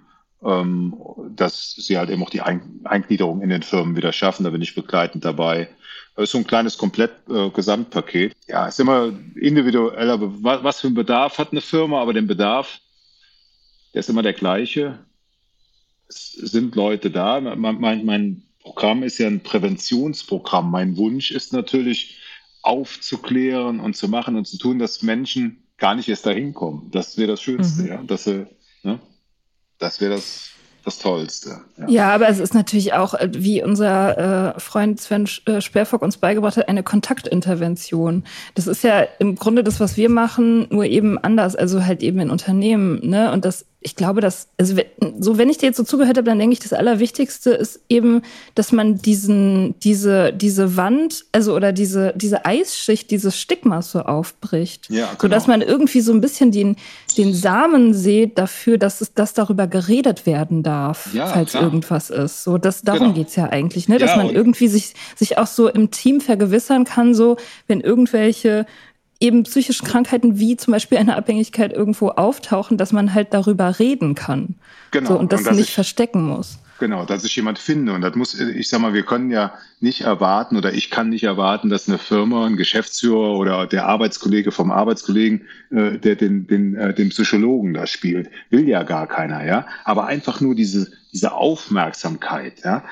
dass sie halt eben auch die Eingliederung in den Firmen wieder schaffen. Da bin ich begleitend dabei. Das ist so ein kleines Gesamtpaket. Ja, ist immer individueller, was für einen Bedarf hat eine Firma, aber den Bedarf, der ist immer der gleiche. Es sind Leute da. Mein Programm ist ja ein Präventionsprogramm. Mein Wunsch ist natürlich, aufzuklären und zu machen und zu tun, dass Menschen gar nicht erst dahin kommen. Das wäre das Schönste, ja, dass sie, ne? Das wäre das Tollste. Ja, aber es ist natürlich auch, wie unser Freund Sven Sperrfock uns beigebracht hat, eine Kontaktintervention. Das ist ja im Grunde das, was wir machen, nur eben anders, also halt eben in Unternehmen, ne? Und ich glaube, also wenn ich dir jetzt so zugehört habe, dann denke ich, das Allerwichtigste ist eben, dass man diese Wand, also oder diese Eisschicht, dieses Stigma so aufbricht. Ja, genau. Sodass man irgendwie so ein bisschen den Samen sät dafür, dass darüber geredet werden darf, ja, falls klar. Irgendwas ist. So, darum geht's ja eigentlich, ne? Dass ja, man irgendwie sich auch so im Team vergewissern kann, so, wenn irgendwelche eben psychische Krankheiten wie zum Beispiel eine Abhängigkeit irgendwo auftauchen, dass man halt darüber reden kann. Genau. So, und das nicht verstecken muss. Genau, dass ich jemand finde. Und das muss, ich sag mal, wir können ja nicht erwarten oder ich kann nicht erwarten, dass eine Firma, ein Geschäftsführer oder der Arbeitskollege vom Arbeitskollegen, der den Psychologen da spielt. Will ja gar keiner, ja. Aber einfach nur diese Aufmerksamkeit, ja,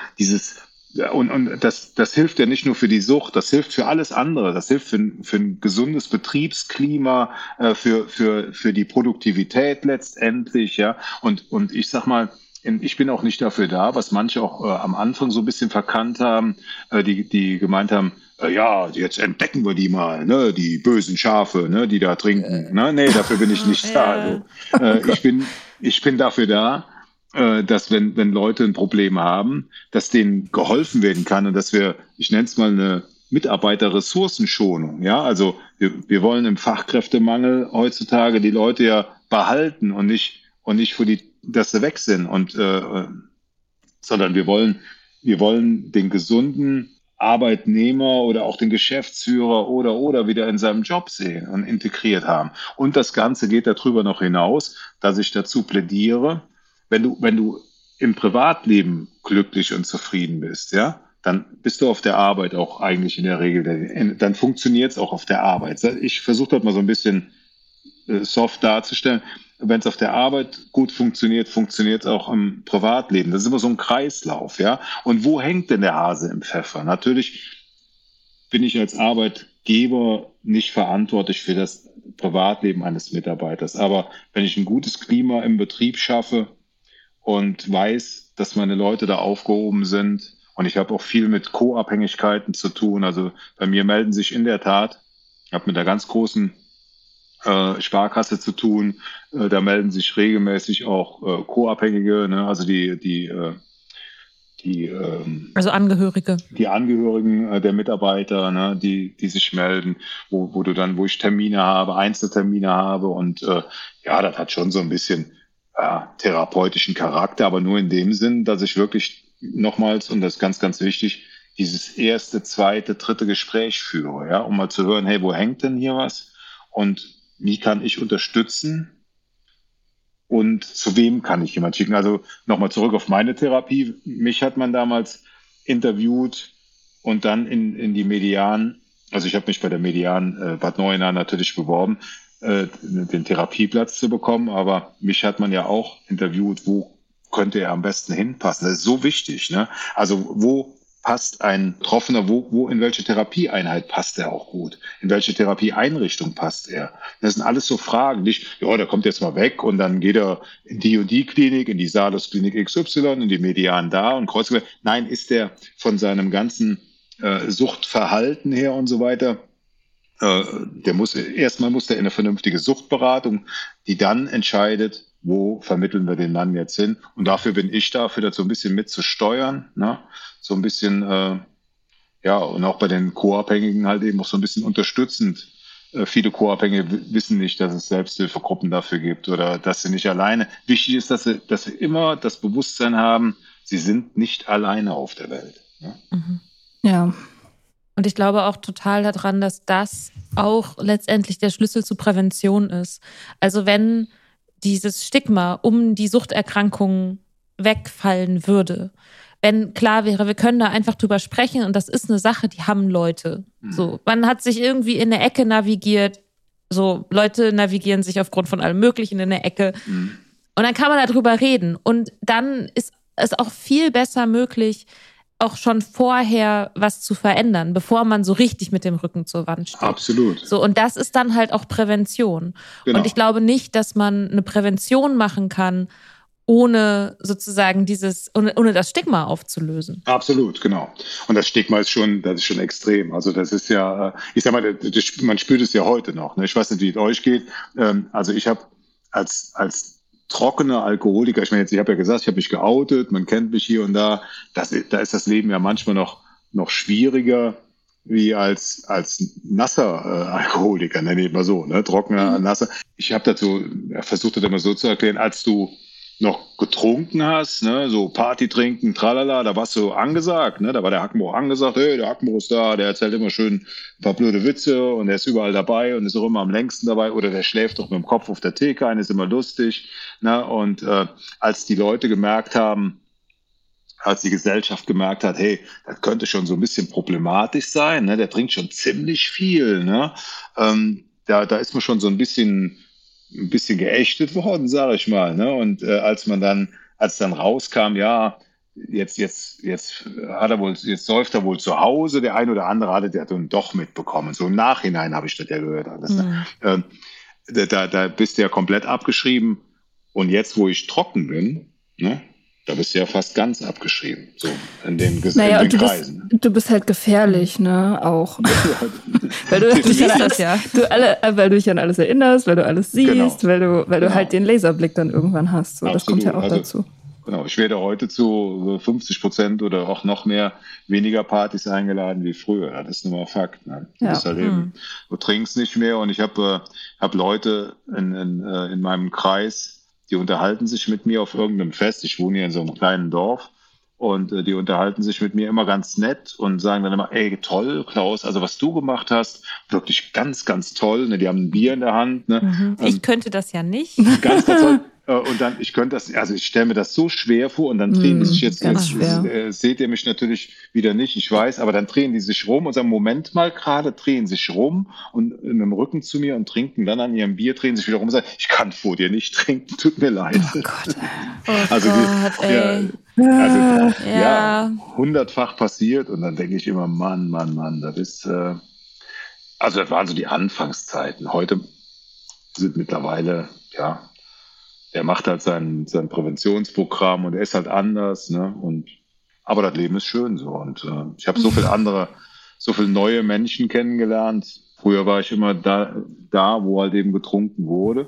und das hilft ja nicht nur für die Sucht, das hilft für alles andere. Das hilft für ein gesundes Betriebsklima, für die Produktivität letztendlich, ja. Und ich sag mal, ich bin auch nicht dafür da, was manche auch am Anfang so ein bisschen verkannt haben, die gemeint haben, ja, jetzt entdecken wir die mal, ne, die bösen Schafe, ne, die da trinken. Ne? Nee, dafür bin ich nicht da. Also, ich bin dafür da, dass wenn Leute ein Problem haben, dass denen geholfen werden kann und dass wir, ich nenne es mal eine Mitarbeiterressourcenschonung, ja, also wir wollen im Fachkräftemangel heutzutage die Leute ja behalten und nicht dass sie weg sind sondern wir wollen den gesunden Arbeitnehmer oder auch den Geschäftsführer oder wieder in seinem Job sehen und integriert haben. Und das Ganze geht darüber noch hinaus, dass ich dazu plädiere, wenn du im Privatleben glücklich und zufrieden bist, ja, dann bist du auf der Arbeit auch eigentlich in der Regel, dann funktioniert es auch auf der Arbeit. Ich versuche das mal so ein bisschen soft darzustellen. Wenn es auf der Arbeit gut funktioniert, funktioniert es auch im Privatleben. Das ist immer so ein Kreislauf, ja. Und wo hängt denn der Hase im Pfeffer? Natürlich bin ich als Arbeitgeber nicht verantwortlich für das Privatleben eines Mitarbeiters. Aber wenn ich ein gutes Klima im Betrieb schaffe und weiß, dass meine Leute da aufgehoben sind, und ich habe auch viel mit Co-Abhängigkeiten zu tun. Also bei mir melden sich in der Tat, ich habe mit einer ganz großen Sparkasse zu tun, da melden sich regelmäßig auch Co-Abhängige, ne? Also also Angehörige. Die Angehörigen der Mitarbeiter, ne? die sich melden, wo ich Termine habe, Einzeltermine habe und ja, das hat schon so ein bisschen therapeutischen Charakter, aber nur in dem Sinn, dass ich wirklich nochmals, und das ist ganz, ganz wichtig, dieses erste, zweite, dritte Gespräch führe, ja, um mal zu hören, hey, wo hängt denn hier was? Und wie kann ich unterstützen? Und zu wem kann ich jemand schicken? Also nochmal zurück auf meine Therapie. Mich hat man damals interviewt und dann in die Median, also ich habe mich bei der Median Bad Neuenahr natürlich beworben, den Therapieplatz zu bekommen, aber mich hat man ja auch interviewt, wo könnte er am besten hinpassen? Das ist so wichtig, ne? Also wo passt ein Betroffener, wo in welche Therapieeinheit passt er auch gut? In welche Therapieeinrichtung passt er? Das sind alles so Fragen, nicht, ja, der kommt jetzt mal weg und dann geht er in die und die Klinik, in die Salus-Klinik XY, in die Median da und Kreuzberg. Nein, ist der von seinem ganzen Suchtverhalten her und so weiter, erstmal muss der in eine vernünftige Suchtberatung, die dann entscheidet, wo vermitteln wir den Mann jetzt hin? Und dafür bin ich da, für das so ein bisschen mitzusteuern, ne? So ein bisschen, ja, und auch bei den Co-Abhängigen halt eben auch so ein bisschen unterstützend. Viele Co-Abhängige wissen nicht, dass es Selbsthilfegruppen dafür gibt oder dass sie nicht alleine. Wichtig ist, dass sie immer das Bewusstsein haben, sie sind nicht alleine auf der Welt. Ne? Mhm. Ja. Und ich glaube auch total daran, dass das auch letztendlich der Schlüssel zur Prävention ist. Also wenn dieses Stigma um die Suchterkrankungen wegfallen würde, wenn klar wäre, wir können da einfach drüber sprechen und das ist eine Sache, die haben Leute. So, man hat sich irgendwie in der Ecke navigiert, so Leute navigieren sich aufgrund von allem Möglichen in der Ecke und dann kann man darüber reden und dann ist es auch viel besser möglich, auch schon vorher was zu verändern, bevor man so richtig mit dem Rücken zur Wand steht. Absolut. So, und das ist dann halt auch Prävention. Genau. Und ich glaube nicht, dass man eine Prävention machen kann, ohne sozusagen ohne das Stigma aufzulösen. Absolut, genau. Und das Stigma ist schon extrem. Also das ist ja, ich sag mal, man spürt es ja heute noch. Ne? Ich weiß nicht, wie es euch geht. Also ich habe als trockener Alkoholiker, ich meine jetzt, ich habe ja gesagt, ich habe mich geoutet, man kennt mich hier und da. Da ist das Leben ja manchmal noch schwieriger wie als nasser Alkoholiker, nenne ich mal so, ne? Trockener, nasser. Ich habe versucht das immer so zu erklären, als du noch getrunken hast, ne, so Party trinken, tralala, da warst du angesagt, ne, da war der Hackenbruch angesagt, hey, der Hackenbruch ist da, der erzählt immer schön ein paar blöde Witze und der ist überall dabei und ist auch immer am längsten dabei oder der schläft doch mit dem Kopf auf der Theke ein, ist immer lustig, ne, und als die Leute gemerkt haben, als die Gesellschaft gemerkt hat, hey, das könnte schon so ein bisschen problematisch sein, ne, der trinkt schon ziemlich viel, ne, da ist man schon so ein bisschen geächtet worden, sage ich mal, ne? Und als dann rauskam, ja, jetzt säuft er wohl zu Hause, der ein oder andere hatte der dann doch mitbekommen. So im Nachhinein habe ich das ja gehört. Da bist du ja komplett abgeschrieben. Und jetzt, wo ich trocken bin, ne, Da bist du ja fast ganz abgeschrieben, so in den Kreisen. Du bist halt gefährlich, ne, auch. Weil du dich an alles erinnerst, weil du alles siehst, weil du halt den Laserblick dann irgendwann hast. So, das kommt ja auch dazu. Genau, ich werde heute zu 50% oder auch noch mehr weniger Partys eingeladen wie früher. Das ist nun mal Fakt. Ne? Du bist halt eben, du trinkst nicht mehr und ich habe Leute in meinem Kreis, die unterhalten sich mit mir auf irgendeinem Fest. Ich wohne hier in so einem kleinen Dorf und die unterhalten sich mit mir immer ganz nett und sagen dann immer, ey, toll, Klaus, also was du gemacht hast, wirklich ganz, ganz toll. Ne? Die haben ein Bier in der Hand. Ne? Ich könnte das ja nicht. Ganz, ganz toll. Und dann, ich stelle mir das so schwer vor und dann drehen die sich jetzt seht ihr mich natürlich wieder nicht, ich weiß, aber dann drehen die sich rum und sagen, Moment mal gerade, drehen sich rum und mit dem Rücken zu mir und trinken dann an ihrem Bier, drehen sich wieder rum und sagen, ich kann vor dir nicht trinken, tut mir leid. Oh Gott. Ja, 100-fach passiert und dann denke ich immer, Mann, das waren so die Anfangszeiten. Heute sind mittlerweile, der macht halt sein Präventionsprogramm und er ist halt anders, ne? Aber das Leben ist schön so. Und ich habe so viele neue Menschen kennengelernt. Früher war ich immer da, wo halt eben getrunken wurde.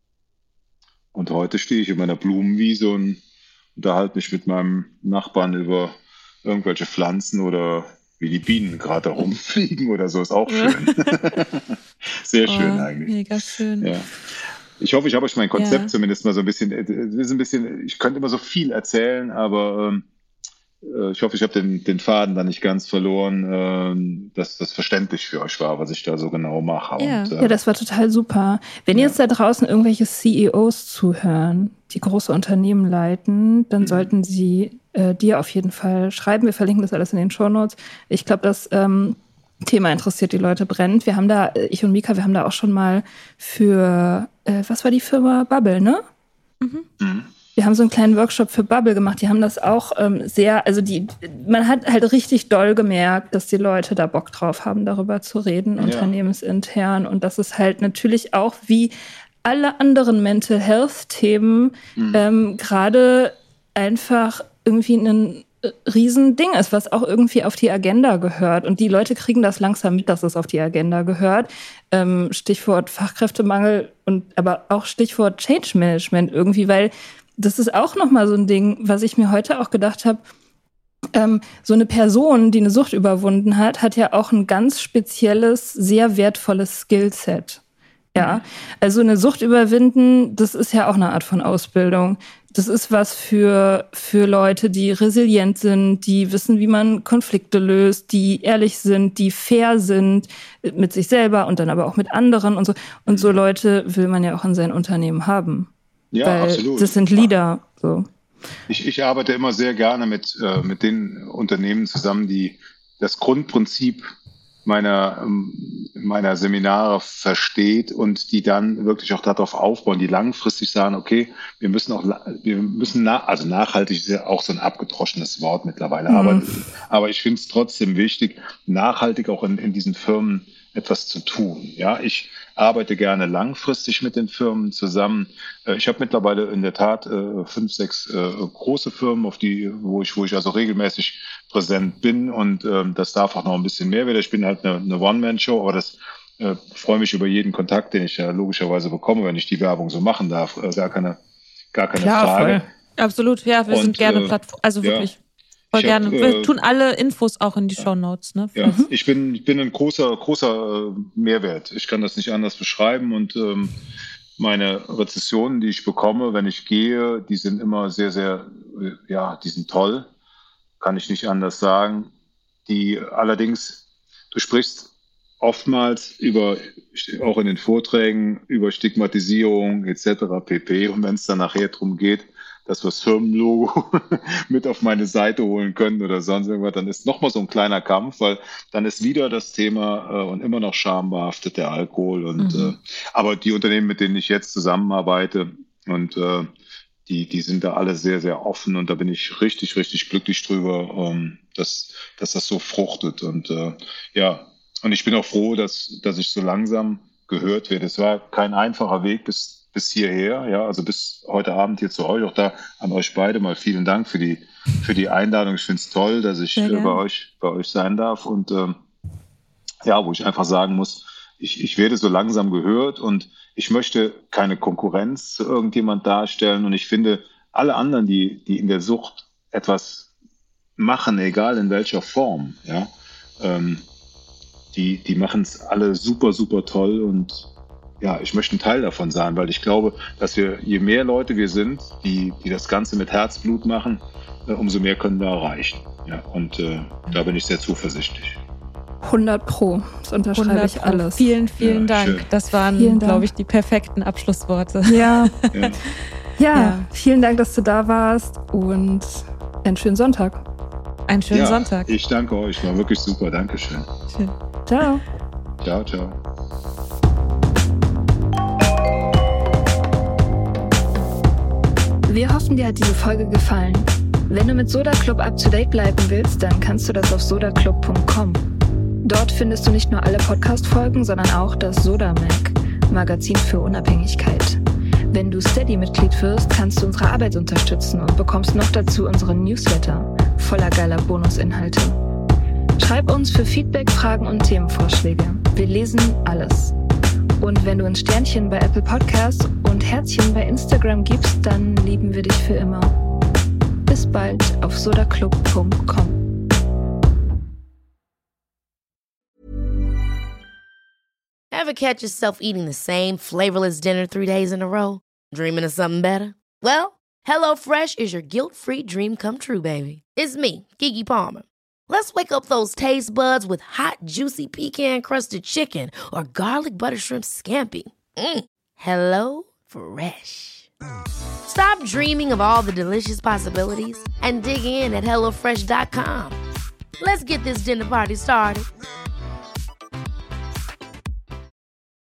Und heute stehe ich in meiner Blumenwiese und unterhalte mich mit meinem Nachbarn über irgendwelche Pflanzen oder wie die Bienen gerade rumfliegen oder so. Ist auch schön. Sehr schön eigentlich. Mega schön. Ja. Ich hoffe, ich habe euch mein Konzept zumindest mal so ein bisschen, ich könnte immer so viel erzählen, aber ich hoffe, ich habe den Faden da nicht ganz verloren, dass das verständlich für euch war, was ich da so genau mache. Ja, das war total super. Wenn jetzt da draußen irgendwelche CEOs zuhören, die große Unternehmen leiten, dann sollten sie dir auf jeden Fall schreiben. Wir verlinken das alles in den Shownotes. Ich glaube, das Thema interessiert die Leute brennend. Wir haben da, ich und Mika, wir haben da auch schon mal für, was war die Firma? Bubble, ne? Wir haben so einen kleinen Workshop für Bubble gemacht. Die haben das auch man hat halt richtig doll gemerkt, dass die Leute da Bock drauf haben, darüber zu reden, unternehmensintern. Und das ist halt natürlich auch wie alle anderen Mental Health Themen gerade einfach irgendwie ein Riesending ist, was auch irgendwie auf die Agenda gehört. Und die Leute kriegen das langsam mit, dass es auf die Agenda gehört. Stichwort Fachkräftemangel aber auch Stichwort Change Management irgendwie, weil das ist auch nochmal so ein Ding, was ich mir heute auch gedacht habe. So eine Person, die eine Sucht überwunden hat ja auch ein ganz spezielles, sehr wertvolles Skillset. Ja, also eine Sucht überwinden, das ist ja auch eine Art von Ausbildung. Das ist was für Leute, die resilient sind, die wissen, wie man Konflikte löst, die ehrlich sind, die fair sind mit sich selber und dann aber auch mit anderen und so. Und so Leute will man ja auch in sein Unternehmen haben. Ja, weil absolut. Das sind Leader. So. Ich arbeite immer sehr gerne mit den Unternehmen zusammen, die das Grundprinzip meiner Seminare versteht und die dann wirklich auch darauf aufbauen, die langfristig sagen, okay, also nachhaltig ist ja auch so ein abgedroschenes Wort mittlerweile, aber ich finde es trotzdem wichtig, nachhaltig auch in diesen Firmen etwas zu tun. Ja, ich arbeite gerne langfristig mit den Firmen zusammen. Ich habe mittlerweile in der Tat 5, 6 große Firmen, wo ich also regelmäßig präsent bin und das darf auch noch ein bisschen mehr werden. Ich bin halt eine One-Man-Show, aber das freue mich über jeden Kontakt, den ich ja logischerweise bekomme, wenn ich die Werbung so machen darf. Gar keine Frage. Voll. Absolut, ja, wir sind gerne Plattform, also wirklich. Voll gerne. Wir tun alle Infos auch in die Shownotes, ne? Ja, ich bin ein großer Mehrwert. Ich kann das nicht anders beschreiben und meine Rezessionen, die ich bekomme, wenn ich gehe, die sind immer sehr, sehr, die sind toll. Kann ich nicht anders sagen. Allerdings, du sprichst oftmals auch in den Vorträgen über Stigmatisierung etc. pp. Und wenn es dann nachher darum geht, dass wir das Firmenlogo mit auf meine Seite holen können oder sonst irgendwas, dann ist nochmal so ein kleiner Kampf, weil dann ist wieder das Thema und immer noch schambehaftet der Alkohol. Und aber die Unternehmen, mit denen ich jetzt zusammenarbeite und die sind da alle sehr, sehr offen und da bin ich richtig, richtig glücklich drüber, dass das so fruchtet. Und und ich bin auch froh, dass ich so langsam gehört werde. Es war kein einfacher Weg bis bis hierher, ja, also bis heute Abend hier zu euch. Auch da an euch beide mal vielen Dank für die Einladung. Ich finde es toll, dass ich bei euch sein darf und wo ich einfach sagen muss, ich werde so langsam gehört und ich möchte keine Konkurrenz zu irgendjemand darstellen und ich finde, alle anderen, die in der Sucht etwas machen, egal in welcher Form, ja, die machen es alle super, super toll und ja, ich möchte ein Teil davon sein, weil ich glaube, dass je mehr Leute wir sind, die das Ganze mit Herzblut machen, umso mehr können wir erreichen. Ja, und da bin ich sehr zuversichtlich. 100%. Das unterschreibe ich alles. Vielen, vielen Dank. Schön. Das waren, glaube ich, die perfekten Abschlussworte. Ja, vielen Dank, dass du da warst und einen schönen Sonntag. Einen schönen Sonntag. Ich danke euch, war wirklich super. Dankeschön. Schön. Ciao. Ciao, ciao. Wir hoffen, dir hat diese Folge gefallen. Wenn du mit Soda Club up to date bleiben willst, dann kannst du das auf sodaclub.com. Dort findest du nicht nur alle Podcast-Folgen, sondern auch das Soda Mag, Magazin für Unabhängigkeit. Wenn du Steady-Mitglied wirst, kannst du unsere Arbeit unterstützen und bekommst noch dazu unseren Newsletter voller geiler Bonusinhalte. Schreib uns für Feedback, Fragen und Themenvorschläge. Wir lesen alles. Und wenn du ein Sternchen bei Apple Podcasts und Herzchen bei Instagram gibst, dann lieben wir dich für immer. Bis bald auf sodaclub.com. Ever catch yourself eating the same flavorless dinner 3 days in a row? Dreaming of something better? Well, HelloFresh is your guilt-free dream come true, baby. It's me, Keke Palmer. Let's wake up those taste buds with hot, juicy pecan-crusted chicken or garlic butter shrimp scampi. Hello Fresh. Stop dreaming of all the delicious possibilities and dig in at HelloFresh.com. Let's get this dinner party started.